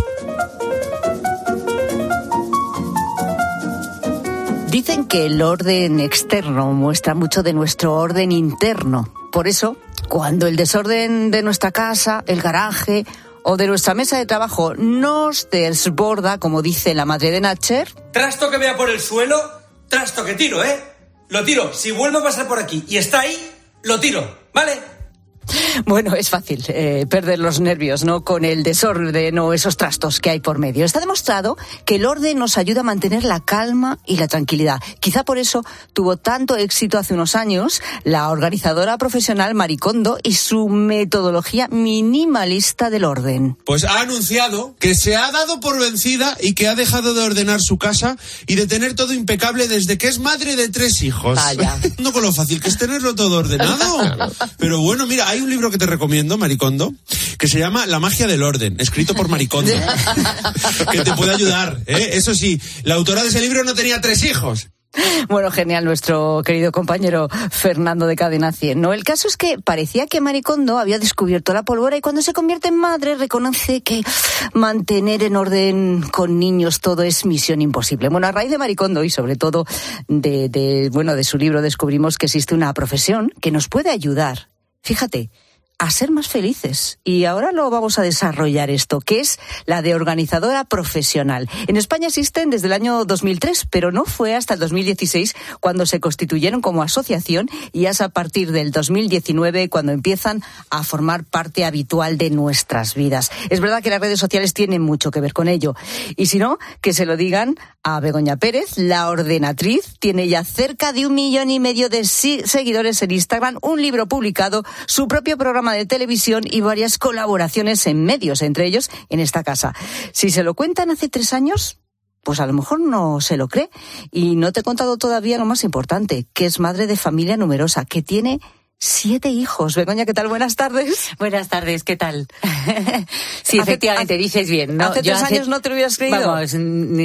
Dicen que el orden externo muestra mucho de nuestro orden interno. Por eso, cuando el desorden de nuestra casa, el garaje o de nuestra mesa de trabajo nos desborda, como dice la madre de Natcher... Trasto que vea por el suelo, trasto que tiro, ¿eh? Lo tiro. Si vuelvo a pasar por aquí y está ahí... lo tiro, ¿vale? Bueno, es fácil perder los nervios, ¿no? Con el desorden o esos trastos que hay por medio. Está demostrado que el orden nos ayuda a mantener la calma y la tranquilidad. Quizá por eso tuvo tanto éxito hace unos años la organizadora profesional Marie Kondo y su metodología minimalista del orden. Pues ha anunciado que se ha dado por vencida y que ha dejado de ordenar su casa y de tener todo impecable desde que es madre de 3 hijos. Vaya. No con lo fácil que es tenerlo todo ordenado. Pero bueno, mira, hay un libro que te recomiendo, Marie Kondo, que se llama La magia del orden, escrito por Marie Kondo, que te puede ayudar, ¿eh? Eso sí, la autora de ese libro no tenía 3 hijos. Bueno, genial nuestro querido compañero Fernando de Cadena 100, ¿no? El caso es que parecía que Marie Kondo había descubierto la pólvora y cuando se convierte en madre reconoce que mantener en orden con niños todo es misión imposible. Bueno, a raíz de Marie Kondo y sobre todo de su libro descubrimos que existe una profesión que nos puede ayudar, fíjate, a ser más felices. Y ahora lo vamos a desarrollar esto, que es la de organizadora profesional. En España existen desde el año 2003, pero no fue hasta el 2016 cuando se constituyeron como asociación y es a partir del 2019 cuando empiezan a formar parte habitual de nuestras vidas. Es verdad que las redes sociales tienen mucho que ver con ello. Y si no, que se lo digan a Begoña Pérez, la ordenatriz. Tiene ya cerca de 1,5 millones de seguidores en Instagram, un libro publicado, su propio programa de televisión y varias colaboraciones en medios, entre ellos en esta casa. Si se lo cuentan hace 3 años, pues a lo mejor no se lo cree. Y no te he contado todavía lo más importante, que es madre de familia numerosa, que tiene 7 hijos. Begoña, ¿qué tal? Buenas tardes. Buenas tardes, ¿qué tal? Sí, efectivamente, dices bien, ¿no? Hace 3 años no te lo hubieras creído. Vamos,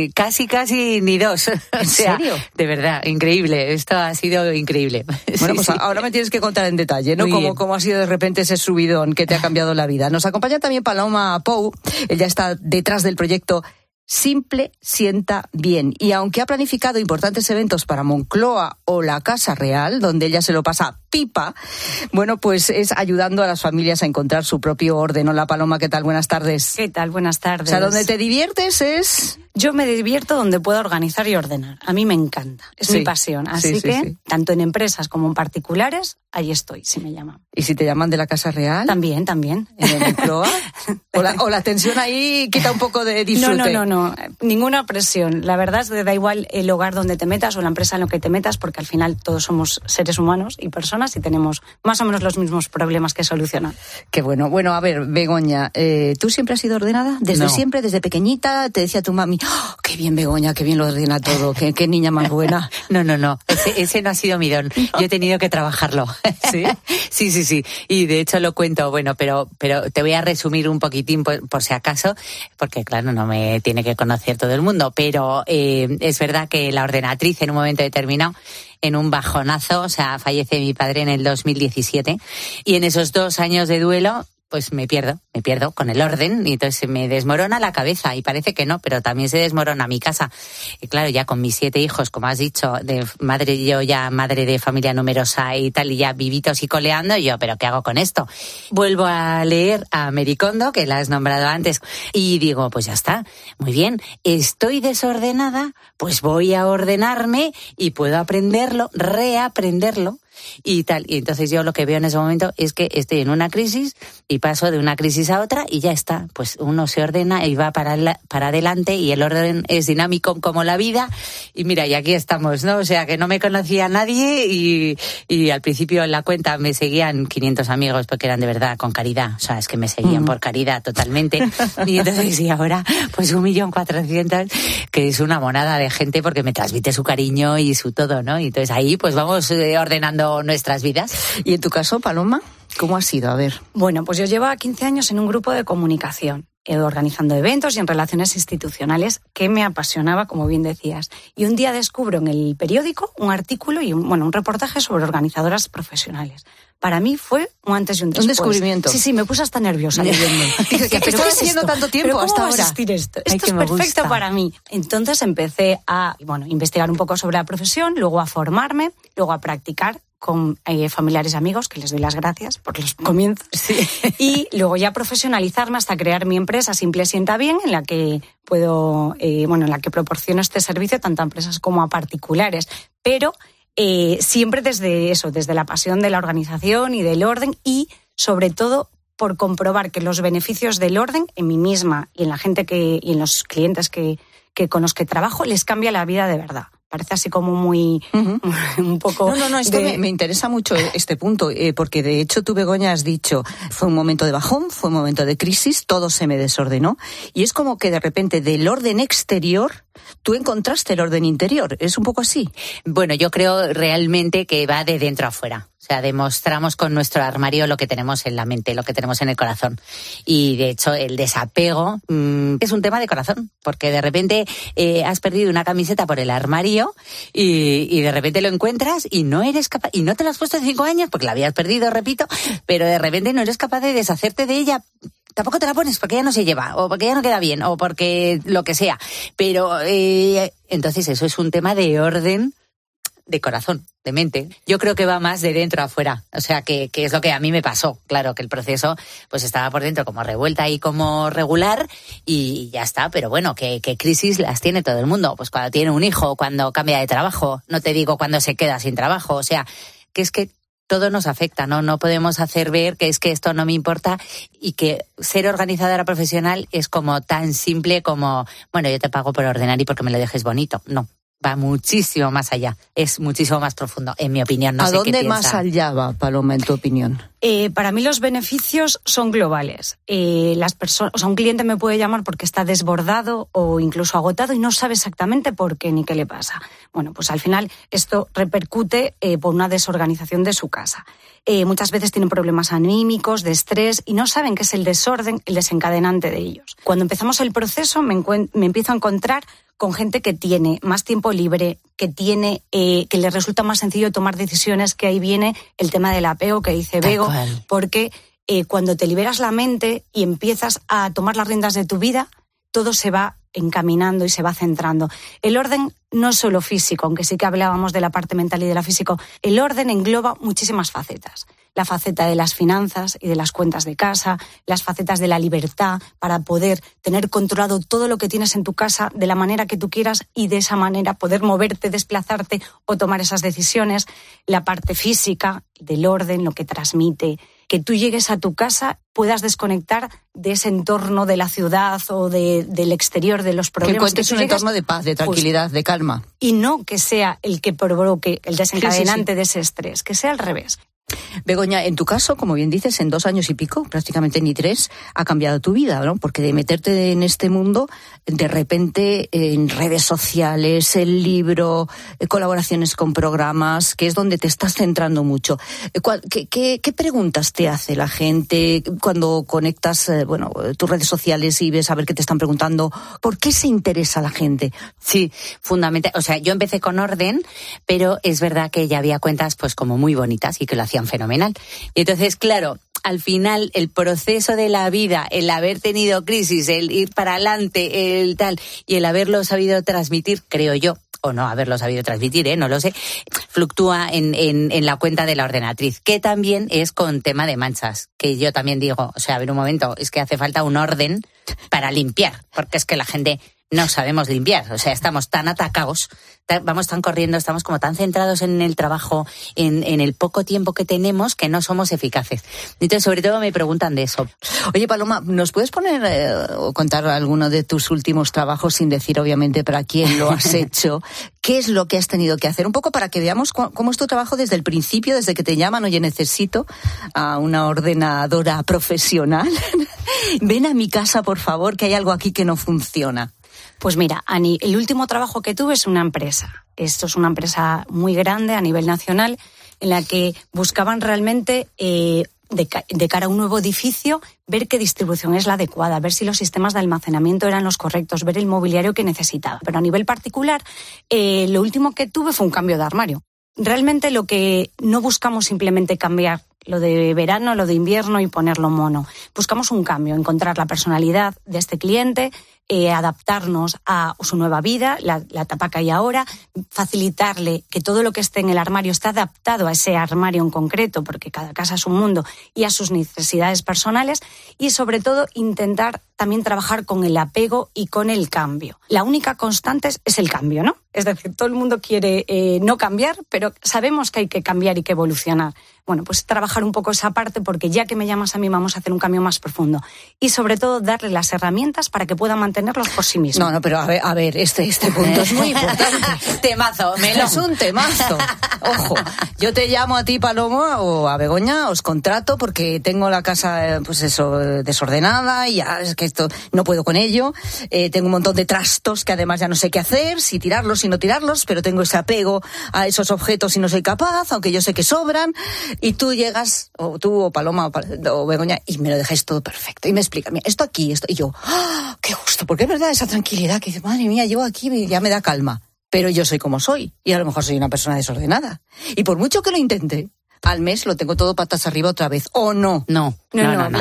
casi ni 2. ¿En serio? De verdad, increíble. Esto ha sido increíble. Bueno, pues ahora me tienes que contar en detalle, ¿no? Cómo ha sido de repente ese subidón que te ha cambiado la vida. Nos acompaña también Paloma Pou. Ella está detrás del proyecto Simple Sienta Bien. Y aunque ha planificado importantes eventos para Moncloa o la Casa Real, donde ella se lo pasa pipa, bueno, pues es ayudando a las familias a encontrar su propio orden. Hola, Paloma, ¿qué tal? Buenas tardes. ¿Qué tal? Buenas tardes. O sea, donde te diviertes es... Yo me divierto donde puedo organizar y ordenar. A mí me encanta. Es mi pasión. Así que, tanto en empresas como en particulares, ahí estoy, si me llaman. ¿Y si te llaman de la Casa Real? También. ¿En el Moncloa? ¿O la tensión ahí quita un poco de disfrute? No. Ninguna presión. La verdad es que da igual el hogar donde te metas o la empresa en lo que te metas, porque al final todos somos seres humanos y personas y tenemos más o menos los mismos problemas que solucionar. Qué bueno. Bueno, a ver, Begoña, ¿tú siempre has sido ordenada? ¿Desde siempre, desde pequeñita? Te decía tu mami, ¡oh, qué bien, Begoña, qué bien lo ordena todo, qué niña más buena! No. Ese no ha sido mi don. Yo he tenido que trabajarlo. ¿Sí? Sí. Y de hecho lo cuento, bueno, pero te voy a resumir un poquitín por si acaso, porque claro, no me tiene que conocer todo el mundo, pero es verdad que la ordenatriz en un momento determinado, en un bajonazo, o sea, fallece mi padre en el 2017, y en esos 2 años de duelo, pues me pierdo con el orden, y entonces se me desmorona la cabeza, y parece que no, pero también se desmorona mi casa. Y claro, ya con mis 7 hijos, como has dicho, yo ya madre de familia numerosa y tal, y ya vivitos y coleando, y yo, ¿pero qué hago con esto? Vuelvo a leer a Marie Kondo, que la has nombrado antes, y digo, pues ya está, muy bien, estoy desordenada, pues voy a ordenarme y puedo aprenderlo, reaprenderlo, y tal. Y entonces yo lo que veo en ese momento es que estoy en una crisis y paso de una crisis a otra y ya está. Pues uno se ordena y va para adelante, y el orden es dinámico como la vida. Y mira, y aquí estamos, ¿no? O sea, que no me conocía nadie y al principio en la cuenta me seguían 500 amigos porque eran de verdad con caridad. O sea, es que me seguían por caridad totalmente. Y entonces, y ahora, pues 1.400.000, que es una monada de gente porque me transmite su cariño y su todo, ¿no? Y entonces ahí pues vamos ordenando nuestras vidas. ¿Y en tu caso, Paloma, cómo ha sido? A ver. Bueno, pues yo llevaba 15 años en un grupo de comunicación, organizando eventos y en relaciones institucionales, que me apasionaba, como bien decías. Y un día descubro en el periódico un artículo y un reportaje sobre organizadoras profesionales. Para mí fue un antes y un después. Un descubrimiento. Sí, me puse hasta nerviosa leyendo. Dije, ¿pero qué es haciendo tanto tiempo ¿Pero hasta cómo ahora? Esto es perfecto para mí. Entonces empecé a investigar un poco sobre la profesión, luego a formarme, luego a practicar con familiares y amigos, que les doy las gracias por los comienzos. Sí. Y luego ya profesionalizarme hasta crear mi empresa Simple Sienta Bien, en la que puedo, en la que proporciono este servicio tanto a empresas como a particulares. Pero siempre desde la pasión de la organización y del orden, y sobre todo por comprobar que los beneficios del orden en mí misma y en la gente y en los clientes con los que trabajo les cambia la vida de verdad. Parece así como muy un poco... No, esto me interesa mucho este punto, porque de hecho tú, Begoña, has dicho, fue un momento de bajón, fue un momento de crisis, todo se me desordenó, y es como que de repente del orden exterior tú encontraste el orden interior. ¿Es un poco así? Bueno, yo creo realmente que va de dentro a fuera. O sea, demostramos con nuestro armario lo que tenemos en la mente, lo que tenemos en el corazón. Y de hecho, el desapego es un tema de corazón, porque de repente has perdido una camiseta por el armario y de repente lo encuentras y no eres capaz, y no te la has puesto en 5 años porque la habías perdido, repito, pero de repente no eres capaz de deshacerte de ella. Tampoco te la pones porque ya no se lleva, o porque ya no queda bien, o porque lo que sea. Pero entonces eso es un tema de orden, de corazón, de mente. Yo creo que va más de dentro a afuera. O sea, que es lo que a mí me pasó. Claro, que el proceso pues estaba por dentro como revuelta y como regular, y ya está. Pero bueno, que crisis las tiene todo el mundo. Pues cuando tiene un hijo, cuando cambia de trabajo, no te digo cuando se queda sin trabajo. O sea, que es que todo nos afecta, ¿no? No podemos hacer ver que es que esto no me importa, y que ser organizadora profesional es como tan simple como, bueno, yo te pago por ordenar y porque me lo dejes bonito. No. va muchísimo más allá, es muchísimo más profundo, en mi opinión. No ¿A sé dónde qué más piensa. allá va, Paloma, en tu opinión? Para mí los beneficios son globales. Las personas, un cliente me puede llamar porque está desbordado o incluso agotado y no sabe exactamente por qué ni qué le pasa. Bueno, pues al final esto repercute por una desorganización de su casa. Muchas veces tienen problemas anímicos, de estrés y no saben qué es el desorden, el desencadenante de ellos. Cuando empezamos el proceso me empiezo a encontrar con gente que tiene más tiempo libre, que le resulta más sencillo tomar decisiones, que ahí viene el tema del apego que dice Bego, porque cuando te liberas la mente y empiezas a tomar las riendas de tu vida, todo se va encaminando y se va centrando. El orden no es solo físico, aunque sí que hablábamos de la parte mental y de la físico. El orden engloba muchísimas facetas. La faceta de las finanzas y de las cuentas de casa, las facetas de la libertad para poder tener controlado todo lo que tienes en tu casa de la manera que tú quieras y de esa manera poder moverte, desplazarte o tomar esas decisiones. La parte física del orden, lo que transmite, que tú llegues a tu casa, puedas desconectar de ese entorno de la ciudad o del exterior, de los problemas. Que encuentres un entorno de paz, de tranquilidad, de calma. Y no que sea el que provoque el desencadenante de ese estrés, que sea al revés. Begoña, en tu caso, como bien dices, en 2 años y pico, prácticamente ni 3, ha cambiado tu vida, ¿no? Porque de meterte en este mundo, de repente en redes sociales, el libro, colaboraciones con programas, que es donde te estás centrando mucho. ¿Qué preguntas te hace la gente cuando conectas, tus redes sociales y ves a ver qué te están preguntando? ¿Por qué se interesa la gente? Sí, fundamental. O sea, yo empecé con orden, pero es verdad que ya había cuentas pues como muy bonitas y que lo hacían fenomenal. Y entonces, claro, al final el proceso de la vida, el haber tenido crisis, el ir para adelante, el tal, y el haberlo sabido transmitir, creo yo, o no haberlo sabido transmitir, no lo sé, fluctúa en la cuenta de la ordenatriz, que también es con tema de manchas, que yo también digo, o sea, a ver un momento, es que hace falta un orden para limpiar, porque es que la gente no sabemos limpiar, o sea, estamos tan atacados, vamos tan corriendo, estamos como tan centrados en el trabajo, en el poco tiempo que tenemos, que no somos eficaces. Entonces, sobre todo me preguntan de eso. Oye, Paloma, ¿nos puedes poner o contar alguno de tus últimos trabajos, sin decir obviamente para quién lo has hecho? ¿Qué es lo que has tenido que hacer? Un poco para que veamos cómo es tu trabajo desde el principio, desde que te llaman, oye, necesito a una ordenadora profesional. Ven a mi casa, por favor, que hay algo aquí que no funciona. Pues mira, Ani, el último trabajo que tuve es una empresa. Esto es una empresa muy grande a nivel nacional en la que buscaban realmente, de cara a un nuevo edificio, ver qué distribución es la adecuada, ver si los sistemas de almacenamiento eran los correctos, ver el mobiliario que necesitaba. Pero a nivel particular, lo último que tuve fue un cambio de armario. Realmente lo que no buscamos simplemente cambiar lo de verano, lo de invierno y ponerlo mono. Buscamos un cambio, encontrar la personalidad de este cliente, adaptarnos a su nueva vida, la etapa que hay ahora, facilitarle que todo lo que esté en el armario esté adaptado a ese armario en concreto, porque cada casa es un mundo, y a sus necesidades personales, y sobre todo intentar también trabajar con el apego y con el cambio. La única constante es el cambio, ¿no? Es decir, todo el mundo quiere no cambiar, pero sabemos que hay que cambiar y que evolucionar. Bueno, pues trabajar un poco esa parte, porque ya que me llamas a mí vamos a hacer un cambio más profundo. Y sobre todo darle las herramientas para que puedan mantenerlos por sí mismos. No, pero a ver, este punto es muy importante. Temazo, melón. Es un temazo. Ojo, yo te llamo a ti, Paloma, o a Begoña, os contrato porque tengo la casa, desordenada y ya es que esto no puedo con ello. Tengo un montón de trastos que además ya no sé qué hacer, si tirarlos, si no tirarlos, pero tengo ese apego a esos objetos y no soy capaz, aunque yo sé que sobran. Y tú llegas, o tú, o Paloma, o Begoña, y me lo dejáis todo perfecto. Y me explica, mira, esto aquí, esto. Y yo, ¡oh, qué gusto! Porque es verdad esa tranquilidad que dice, madre mía, yo aquí ya me da calma. Pero yo soy como soy. Y a lo mejor soy una persona desordenada. Y por mucho que lo intente, al mes lo tengo todo patas arriba otra vez. ¿O no? No. Venga.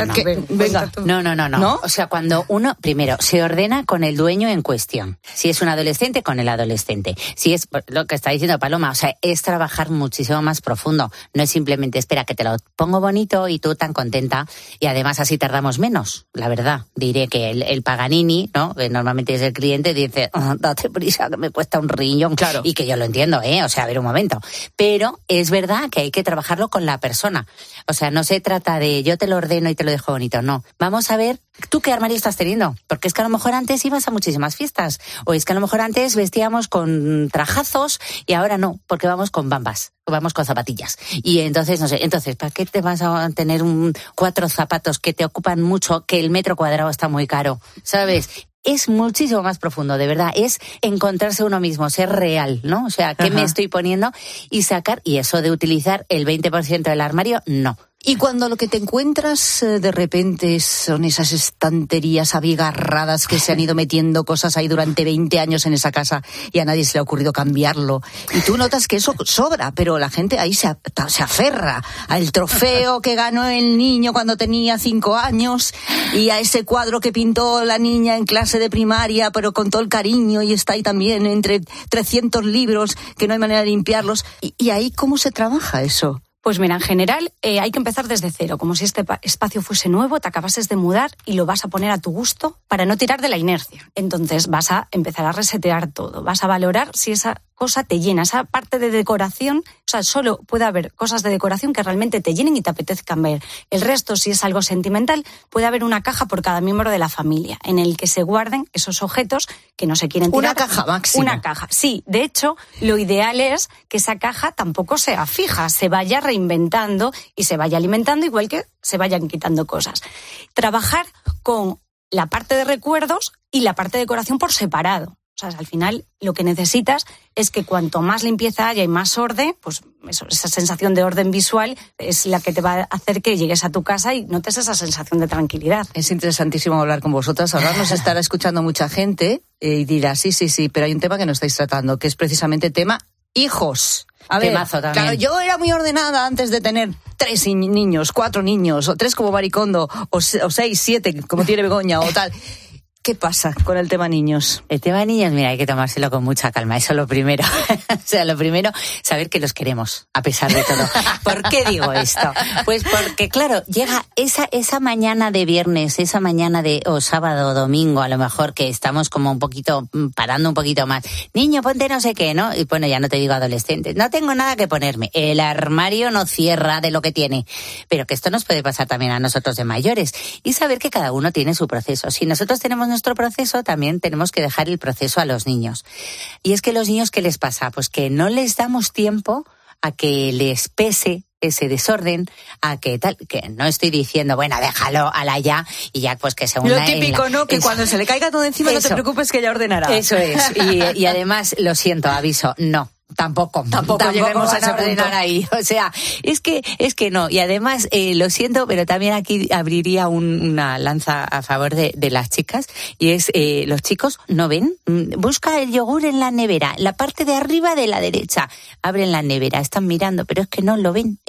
No. O sea, cuando uno, primero, se ordena con el dueño en cuestión. Si es un adolescente, con el adolescente. Si es lo que está diciendo Paloma, o sea, es trabajar muchísimo más profundo. No es simplemente, espera, que te lo pongo bonito y tú tan contenta. Y además así tardamos menos, la verdad. Diré que el Paganini, ¿no? Que normalmente es el cliente, dice, date prisa, que me cuesta un riñón. Claro. Y que yo lo entiendo, o sea, a ver un momento. Pero es verdad que hay que trabajar trabajarlo con la persona. O sea, no se trata de yo te lo ordeno y te lo dejo bonito, no. Vamos a ver, ¿tú qué armario estás teniendo? Porque es que a lo mejor antes ibas a muchísimas fiestas, o es que a lo mejor antes vestíamos con trajazos y ahora no, porque vamos con bambas, vamos con zapatillas. Y entonces, no sé, ¿para qué te vas a tener 4 zapatos que te ocupan mucho, que el metro cuadrado está muy caro? ¿Sabes? Es muchísimo más profundo, de verdad. Es encontrarse uno mismo, ser real, ¿no? O sea, ¿qué me estoy poniendo? Y sacar, y eso de utilizar el 20% del armario, no. Y cuando lo que te encuentras de repente son esas estanterías abigarradas que se han ido metiendo cosas ahí durante 20 años en esa casa y a nadie se le ha ocurrido cambiarlo. Y tú notas que eso sobra, pero la gente ahí se aferra al trofeo que ganó el niño cuando tenía 5 años y a ese cuadro que pintó la niña en clase de primaria, pero con todo el cariño, y está ahí también entre 300 libros que no hay manera de limpiarlos. ¿Y ahí cómo se trabaja eso? Pues mira, en general hay que empezar desde cero, como si este espacio fuese nuevo, te acabases de mudar y lo vas a poner a tu gusto para no tirar de la inercia. Entonces vas a empezar a resetear todo, vas a valorar si esa cosa te llena, esa parte de decoración, o sea, solo puede haber cosas de decoración que realmente te llenen y te apetezcan ver. El resto, si es algo sentimental, puede haber una caja por cada miembro de la familia en el que se guarden esos objetos que no se quieren tirar. Una caja máxima. Una caja, sí. De hecho, lo ideal es que esa caja tampoco sea fija, se vaya reinventando y se vaya alimentando, igual que se vayan quitando cosas. Trabajar con la parte de recuerdos y la parte de decoración por separado. O sea, al final lo que necesitas es que cuanto más limpieza haya y más orden, pues esa sensación de orden visual es la que te va a hacer que llegues a tu casa y notes esa sensación de tranquilidad. Es interesantísimo hablar con vosotras. Ahora nos estará escuchando mucha gente y dirá, sí, pero hay un tema que no estáis tratando, que es precisamente tema hijos. A ver, claro, yo era muy ordenada antes de tener 3 niños, 4 niños, o 3 como Maricondo, o 6, 7 como tiene Begoña, o tal. ¿Qué pasa con el tema niños? El tema niños, mira, hay que tomárselo con mucha calma, eso es lo primero. O sea, lo primero, saber que los queremos, a pesar de todo. ¿Por qué digo esto? Pues porque, claro, llega esa mañana de viernes, esa mañana o sábado o domingo, a lo mejor, que estamos como un poquito, parando un poquito más. Niño, ponte no sé qué, ¿no? Y bueno, ya no te digo adolescente. No tengo nada que ponerme. El armario no cierra de lo que tiene. Pero que esto nos puede pasar también a nosotros de mayores. Y saber que cada uno tiene su proceso. Si nosotros tenemos nuestro proceso, también tenemos que dejar el proceso a los niños. Y es que los niños, ¿qué les pasa? Pues que no les damos tiempo a que les pese ese desorden, a que tal, que no estoy diciendo, bueno, déjalo a la ya y ya pues que se una. Lo típico, ¿no? Que cuando se le caiga todo encima no te preocupes que ella ordenará. Eso es. Y además, lo siento, aviso, no. Tampoco lleguemos a ordenar ahí. O sea, es que no. Y además, lo siento, pero también aquí abriría una lanza a favor de las chicas. Y es, los chicos no ven. Busca el yogur en la nevera, la parte de arriba de la derecha. Abren la nevera, están mirando, pero es que no lo ven.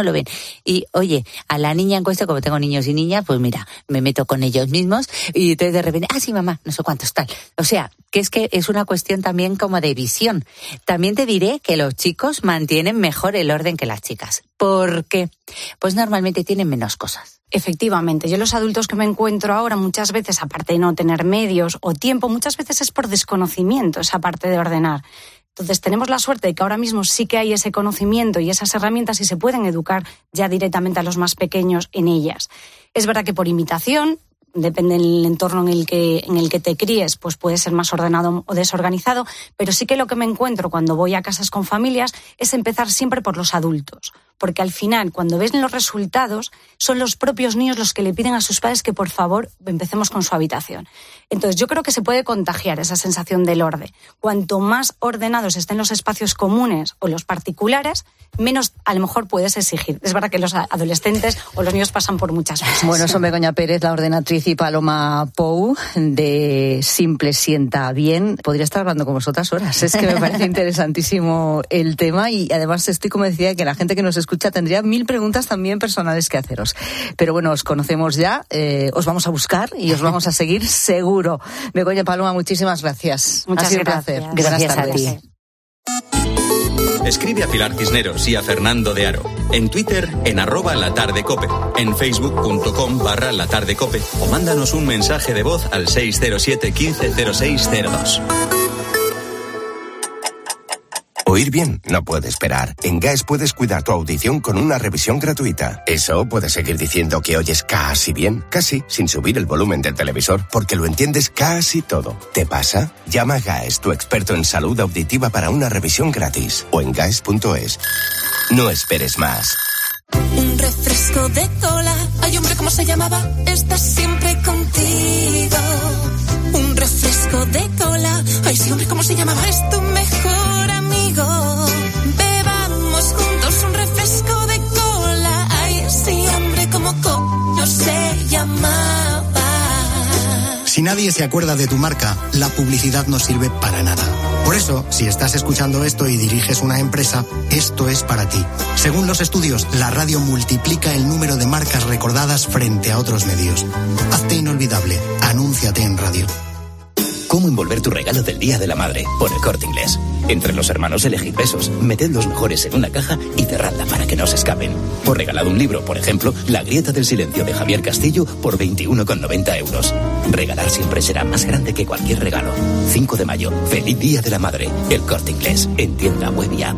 Y, oye, a la niña en cuestión, como tengo niños y niñas, pues mira, me meto con ellos mismos. Y entonces de repente, sí, mamá, no sé cuántos, tal. O sea, que es una cuestión también como de visión. También te diré que los chicos mantienen mejor el orden que las chicas. ¿Por qué? Pues normalmente tienen menos cosas. Efectivamente, yo los adultos que me encuentro ahora muchas veces, aparte de no tener medios o tiempo, muchas veces es por desconocimiento esa parte de ordenar. Entonces tenemos la suerte de que ahora mismo sí que hay ese conocimiento y esas herramientas y se pueden educar ya directamente a los más pequeños en ellas. Es verdad que por imitación, depende del entorno en el que te críes, pues puede ser más ordenado o desorganizado, pero sí que lo que me encuentro cuando voy a casas con familias es empezar siempre por los adultos, porque al final, cuando ves los resultados, son los propios niños los que le piden a sus padres que por favor empecemos con su habitación. Entonces yo creo que se puede contagiar esa sensación del orden. Cuanto más ordenados estén los espacios comunes o los particulares, menos a lo mejor puedes exigir. Es verdad que los adolescentes o los niños pasan por muchas cosas. Bueno, son Begoña Pérez, la ordenatriz, y Paloma Pou, de Simple Sienta Bien. Podría estar hablando con vosotras horas. Es que me parece interesantísimo el tema y además estoy convencida de que la gente que nos escucha tendría 1000 preguntas también personales que haceros. Pero bueno, os conocemos ya, os vamos a buscar y os vamos a seguir seguro. Begoña, Paloma, muchísimas gracias. Muchas ha sido gracias. Un placer. Gracias a ti. Escribe a Pilar Cisneros y a Fernando de Aro. En Twitter, en @latardecope. En facebook.com/latardecope. O mándanos un mensaje de voz al 607 15 0602. Oír bien no puede esperar. En GAES puedes cuidar tu audición con una revisión gratuita. Eso puedes seguir diciendo que oyes casi bien, casi, sin subir el volumen del televisor, porque lo entiendes casi todo. ¿Te pasa? Llama a GAES, tu experto en salud auditiva, para una revisión gratis. O en gaes.es. No esperes más. Un refresco de cola. Ay, hombre, ¿cómo se llamaba? Está siempre contigo. Un refresco de cola. Ay, sí, hombre, ¿cómo se llamaba? Es tu mejor amigo. Bebamos juntos un refresco de cola. Ay, sí, hombre, ¿cómo coño se llamaba? Si nadie se acuerda de tu marca, la publicidad no sirve para nada. Por eso, si estás escuchando esto y diriges una empresa, esto es para ti. Según los estudios, la radio multiplica el número de marcas recordadas frente a otros medios. Hazte inolvidable. Anúnciate en radio. ¿Cómo envolver tu regalo del Día de la Madre? Por El Corte Inglés. Entre los hermanos elegid pesos, meted los mejores en una caja y cerradla para que no se escapen. Por regalado un libro, por ejemplo, La Grieta del Silencio de Javier Castillo por 21,90 euros. Regalar siempre será más grande que cualquier regalo. 5 de mayo, feliz Día de la Madre. El Corte Inglés, en tienda web y app.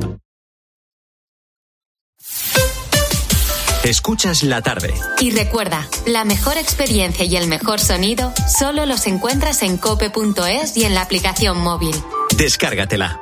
Escuchas La Tarde. Y recuerda, la mejor experiencia y el mejor sonido solo los encuentras en cope.es y en la aplicación móvil. Descárgatela.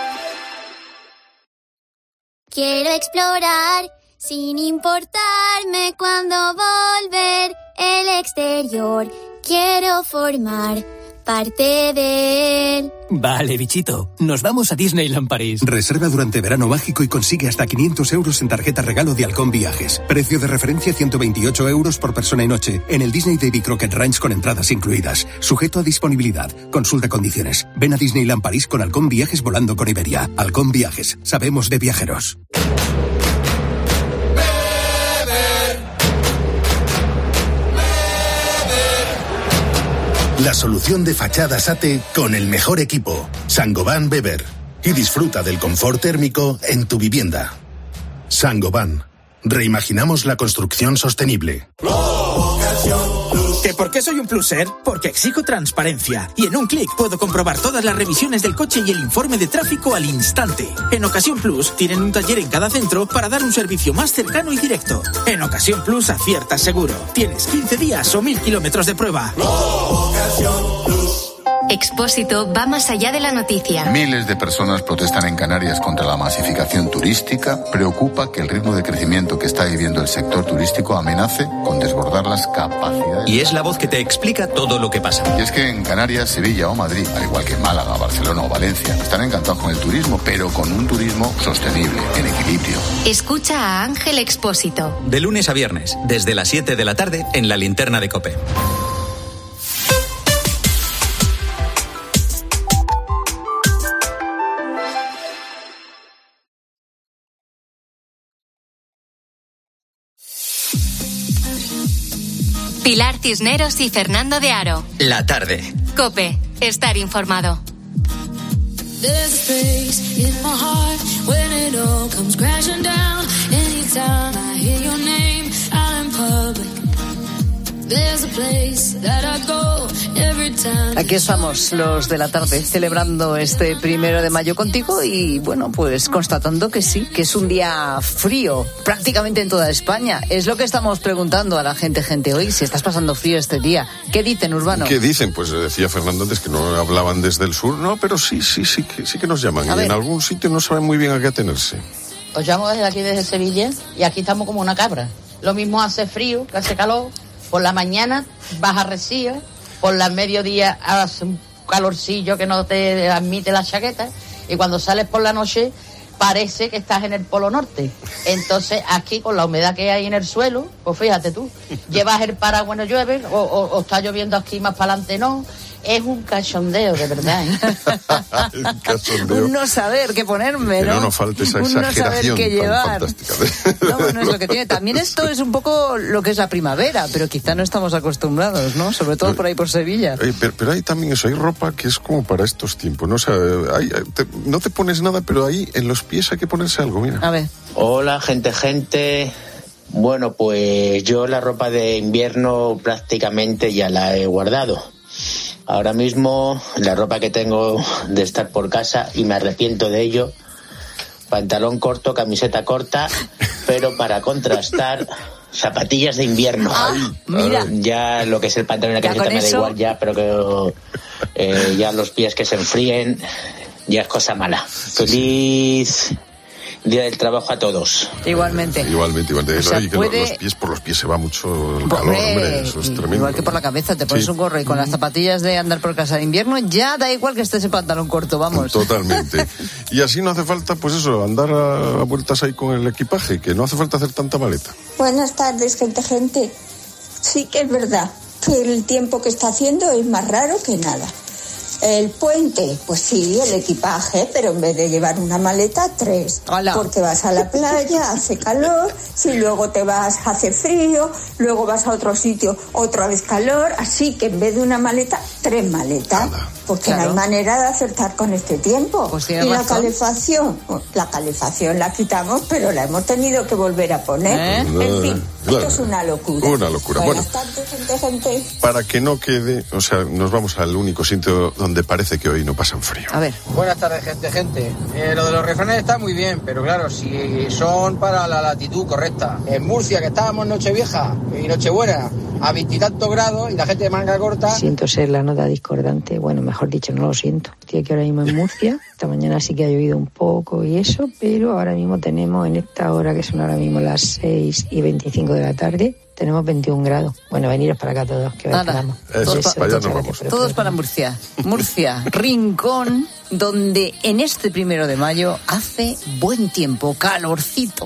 Quiero explorar sin importarme cuándo volver el exterior. Quiero formar parte de él. Vale, bichito. Nos vamos a Disneyland París. Reserva durante verano mágico y consigue hasta 500 euros en tarjeta regalo de Halcón Viajes. Precio de referencia 128 euros por persona y noche. En el Disney Davy Crockett Ranch con entradas incluidas. Sujeto a disponibilidad. Consulta condiciones. Ven a Disneyland París con Halcón Viajes volando con Iberia. Halcón Viajes. Sabemos de viajeros. La solución de fachadas ATE con el mejor equipo, Saint-Gobain Weber. Y disfruta del confort térmico en tu vivienda. Saint-Gobain. Reimaginamos la construcción sostenible. ¿Que por qué soy un pluser? Porque exijo transparencia. Y en un clic puedo comprobar todas las revisiones del coche y el informe de tráfico al instante. En Ocasión Plus tienen un taller en cada centro para dar un servicio más cercano y directo. En Ocasión Plus aciertas seguro. Tienes 15 días o 1000 kilómetros de prueba. Expósito va más allá de la noticia. Miles de personas protestan en Canarias contra la masificación turística. Preocupa que el ritmo de crecimiento que está viviendo el sector turístico amenace con desbordar las capacidades. Y es la voz que te explica todo lo que pasa. Y es que en Canarias, Sevilla o Madrid, al igual que Málaga, Barcelona o Valencia, están encantados con el turismo, pero con un turismo sostenible, en equilibrio. Escucha a Ángel Expósito. De lunes a viernes, desde las 7 de la tarde, en la linterna de COPE. Pilar Cisneros y Fernando de Aro. La Tarde. COPE. Estar informado. There's a space in my heart when it all comes crashing down. Anytime I hear your name out in public. There's a place that I go every time. Aquí estamos, los de la tarde, celebrando este 1 de mayo contigo y, bueno, pues constatando que sí, que es un día frío, prácticamente en toda España. Es lo que estamos preguntando a la gente hoy, si estás pasando frío este día. ¿Qué dicen, Urbano? ¿Qué dicen? Pues decía Fernando antes que no hablaban desde el sur. No, pero sí que nos llaman. Y en algún sitio no saben muy bien a qué atenerse. Os llamo desde aquí, desde Sevilla, y aquí estamos como una cabra. Lo mismo hace frío, que hace calor. Por la mañana baja recién, por la mediodía hace un calorcillo que no te admite la chaqueta, y cuando sales por la noche parece que estás en el Polo Norte. Entonces aquí, con la humedad que hay en el suelo, pues fíjate tú, llevas el paraguas, no llueve, o está lloviendo aquí más para adelante, no. Es un cachondeo, de verdad, ¿eh? Un cachondeo. Un no saber qué ponerme, ¿no? Que no falte esa exageración no saber qué llevar. Fantástica. No es lo que tiene. También esto es un poco lo que es la primavera, pero quizá no estamos acostumbrados, ¿no? Sobre todo por ahí por Sevilla. Pero hay también eso, hay ropa que es como para estos tiempos, ¿no? O sea, no te pones nada, pero ahí en los pies hay que ponerse algo, mira. A ver. Hola, gente. Bueno, pues yo la ropa de invierno prácticamente ya la he guardado. Ahora mismo la ropa que tengo de estar por casa, y me arrepiento de ello, pantalón corto, camiseta corta, pero para contrastar, zapatillas de invierno. Mira. Ya lo que es el pantalón y la camiseta me da igual ya, pero que ya los pies que se enfríen ya es cosa mala. Feliz Día del Trabajo a todos. Igualmente. Igualmente. O sea, y que por los pies se va mucho el calor, hombre, eso es tremendo. Igual que por la cabeza, te pones un gorro y con las zapatillas de andar por casa de invierno, ya da igual que estés en pantalón corto, vamos. Totalmente. Y así no hace falta, pues eso, andar a vueltas ahí con el equipaje, que no hace falta hacer tanta maleta. Buenas tardes, gente. Sí que es verdad que el tiempo que está haciendo es más raro que nada. El puente, pues sí, el equipaje, pero en vez de llevar una maleta, 3. ¡Hola! Porque vas a la playa, hace calor, si luego te vas, hace frío, luego vas a otro sitio, otra vez calor, así que en vez de una maleta, 3 maletas. ¡Hola! Porque no hay manera de acertar con este tiempo. Pues y la calefacción la quitamos, pero la hemos tenido que volver a poner. En fin, esto es una locura. Una locura. Buenas tardes, gente. Para que no quede, o sea, nos vamos al único sitio donde parece que hoy no pasan frío. A ver. Buenas tardes, gente. Lo de los refranes está muy bien, pero claro, si son para la latitud correcta. En Murcia, que estábamos Nochevieja y Nochebuena a 20 y tantos grados y la gente de manga corta... Siento ser la nota discordante, bueno, mejor dicho, no lo siento. Estoy aquí ahora mismo en Murcia, esta mañana sí que ha llovido un poco y eso, pero ahora mismo tenemos en esta hora, que son ahora mismo las 6:25 de la tarde, tenemos 21 grados. Bueno, veniros para acá todos, que esperamos. Para allá nos vamos. Todos para Murcia. Murcia, rincón donde en este 1 de mayo hace buen tiempo, calorcito.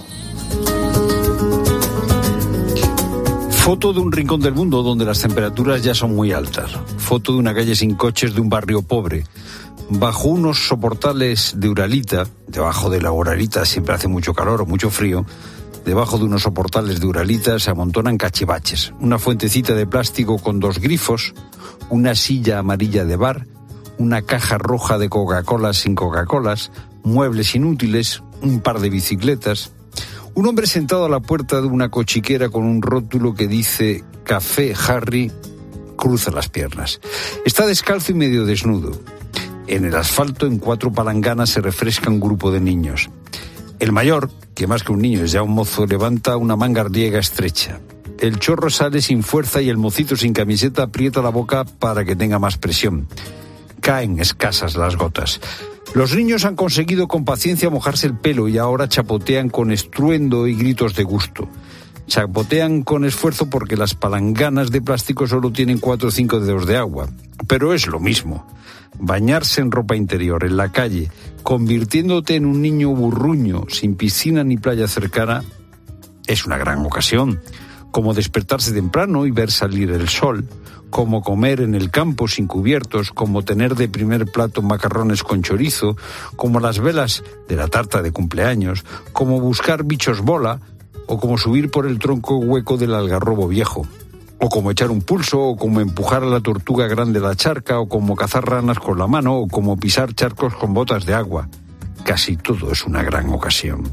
Foto de un rincón del mundo donde las temperaturas ya son muy altas. Foto de una calle sin coches de un barrio pobre. Bajo unos soportales de Uralita, debajo de la Uralita siempre hace mucho calor o mucho frío, debajo de unos soportales de Uralita se amontonan cachivaches. Una fuentecita de plástico con 2 grifos, una silla amarilla de bar, una caja roja de Coca-Cola sin Coca-Colas, muebles inútiles, un par de bicicletas. Un hombre sentado a la puerta de una cochiquera con un rótulo que dice Café Harry cruza las piernas. Está descalzo y medio desnudo. En el asfalto, en 4 palanganas, se refresca un grupo de niños. El mayor, que más que un niño es ya un mozo, levanta una manga griega estrecha. El chorro sale sin fuerza y el mocito sin camiseta aprieta la boca para que tenga más presión. Caen escasas las gotas. Los niños han conseguido con paciencia mojarse el pelo y ahora chapotean con estruendo y gritos de gusto. Chapotean con esfuerzo porque las palanganas de plástico solo tienen 4 o 5 dedos de agua. Pero es lo mismo. Bañarse en ropa interior, en la calle, convirtiéndote en un niño burruño, sin piscina ni playa cercana, es una gran ocasión. Como despertarse temprano y ver salir el sol, como comer en el campo sin cubiertos, como tener de primer plato macarrones con chorizo, como las velas de la tarta de cumpleaños, como buscar bichos bola, o como subir por el tronco hueco del algarrobo viejo, o como echar un pulso, o como empujar a la tortuga grande a la charca, o como cazar ranas con la mano, o como pisar charcos con botas de agua. Casi todo es una gran ocasión.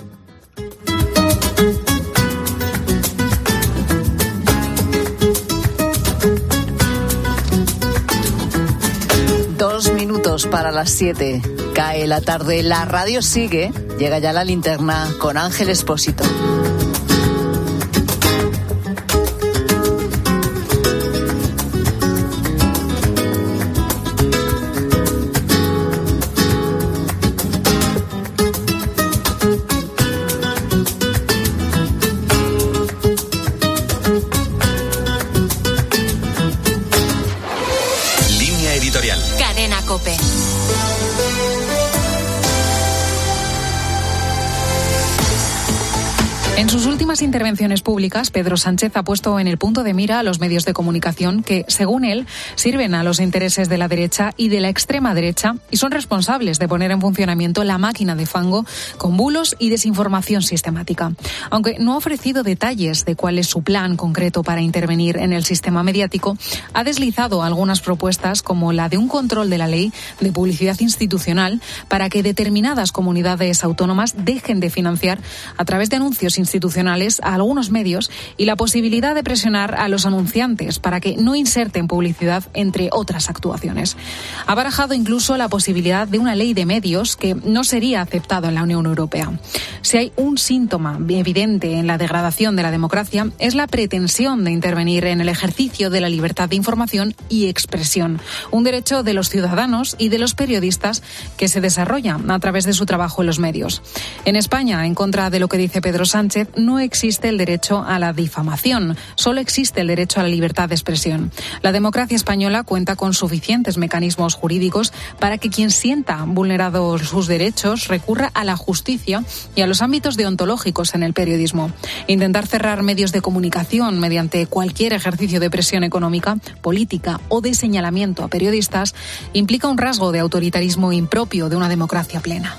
Para las 7. Cae la tarde, la radio sigue. Llega ya la linterna con Ángel Expósito. Cadena COPE. En sus últimas intervenciones públicas, Pedro Sánchez ha puesto en el punto de mira a los medios de comunicación que, según él, sirven a los intereses de la derecha y de la extrema derecha y son responsables de poner en funcionamiento la máquina de fango con bulos y desinformación sistemática. Aunque no ha ofrecido detalles de cuál es su plan concreto para intervenir en el sistema mediático, ha deslizado algunas propuestas como la de un control de la ley de publicidad institucional para que determinadas comunidades autónomas dejen de financiar a través de anuncios institucionales a algunos medios y la posibilidad de presionar a los anunciantes para que no inserten publicidad, entre otras actuaciones. Ha barajado incluso la posibilidad de una ley de medios que no sería aceptado en la Unión Europea. Si hay un síntoma evidente en la degradación de la democracia, es la pretensión de intervenir en el ejercicio de la libertad de información y expresión, un derecho de los ciudadanos y de los periodistas que se desarrolla a través de su trabajo en los medios. En España, en contra de lo que dice Pedro Sánchez, no existe el derecho a la difamación, solo existe el derecho a la libertad de expresión. La democracia española cuenta con suficientes mecanismos jurídicos para que quien sienta vulnerados sus derechos recurra a la justicia y a los ámbitos deontológicos en el periodismo. Intentar cerrar medios de comunicación mediante cualquier ejercicio de presión económica, política o de señalamiento a periodistas implica un rasgo de autoritarismo impropio de una democracia plena.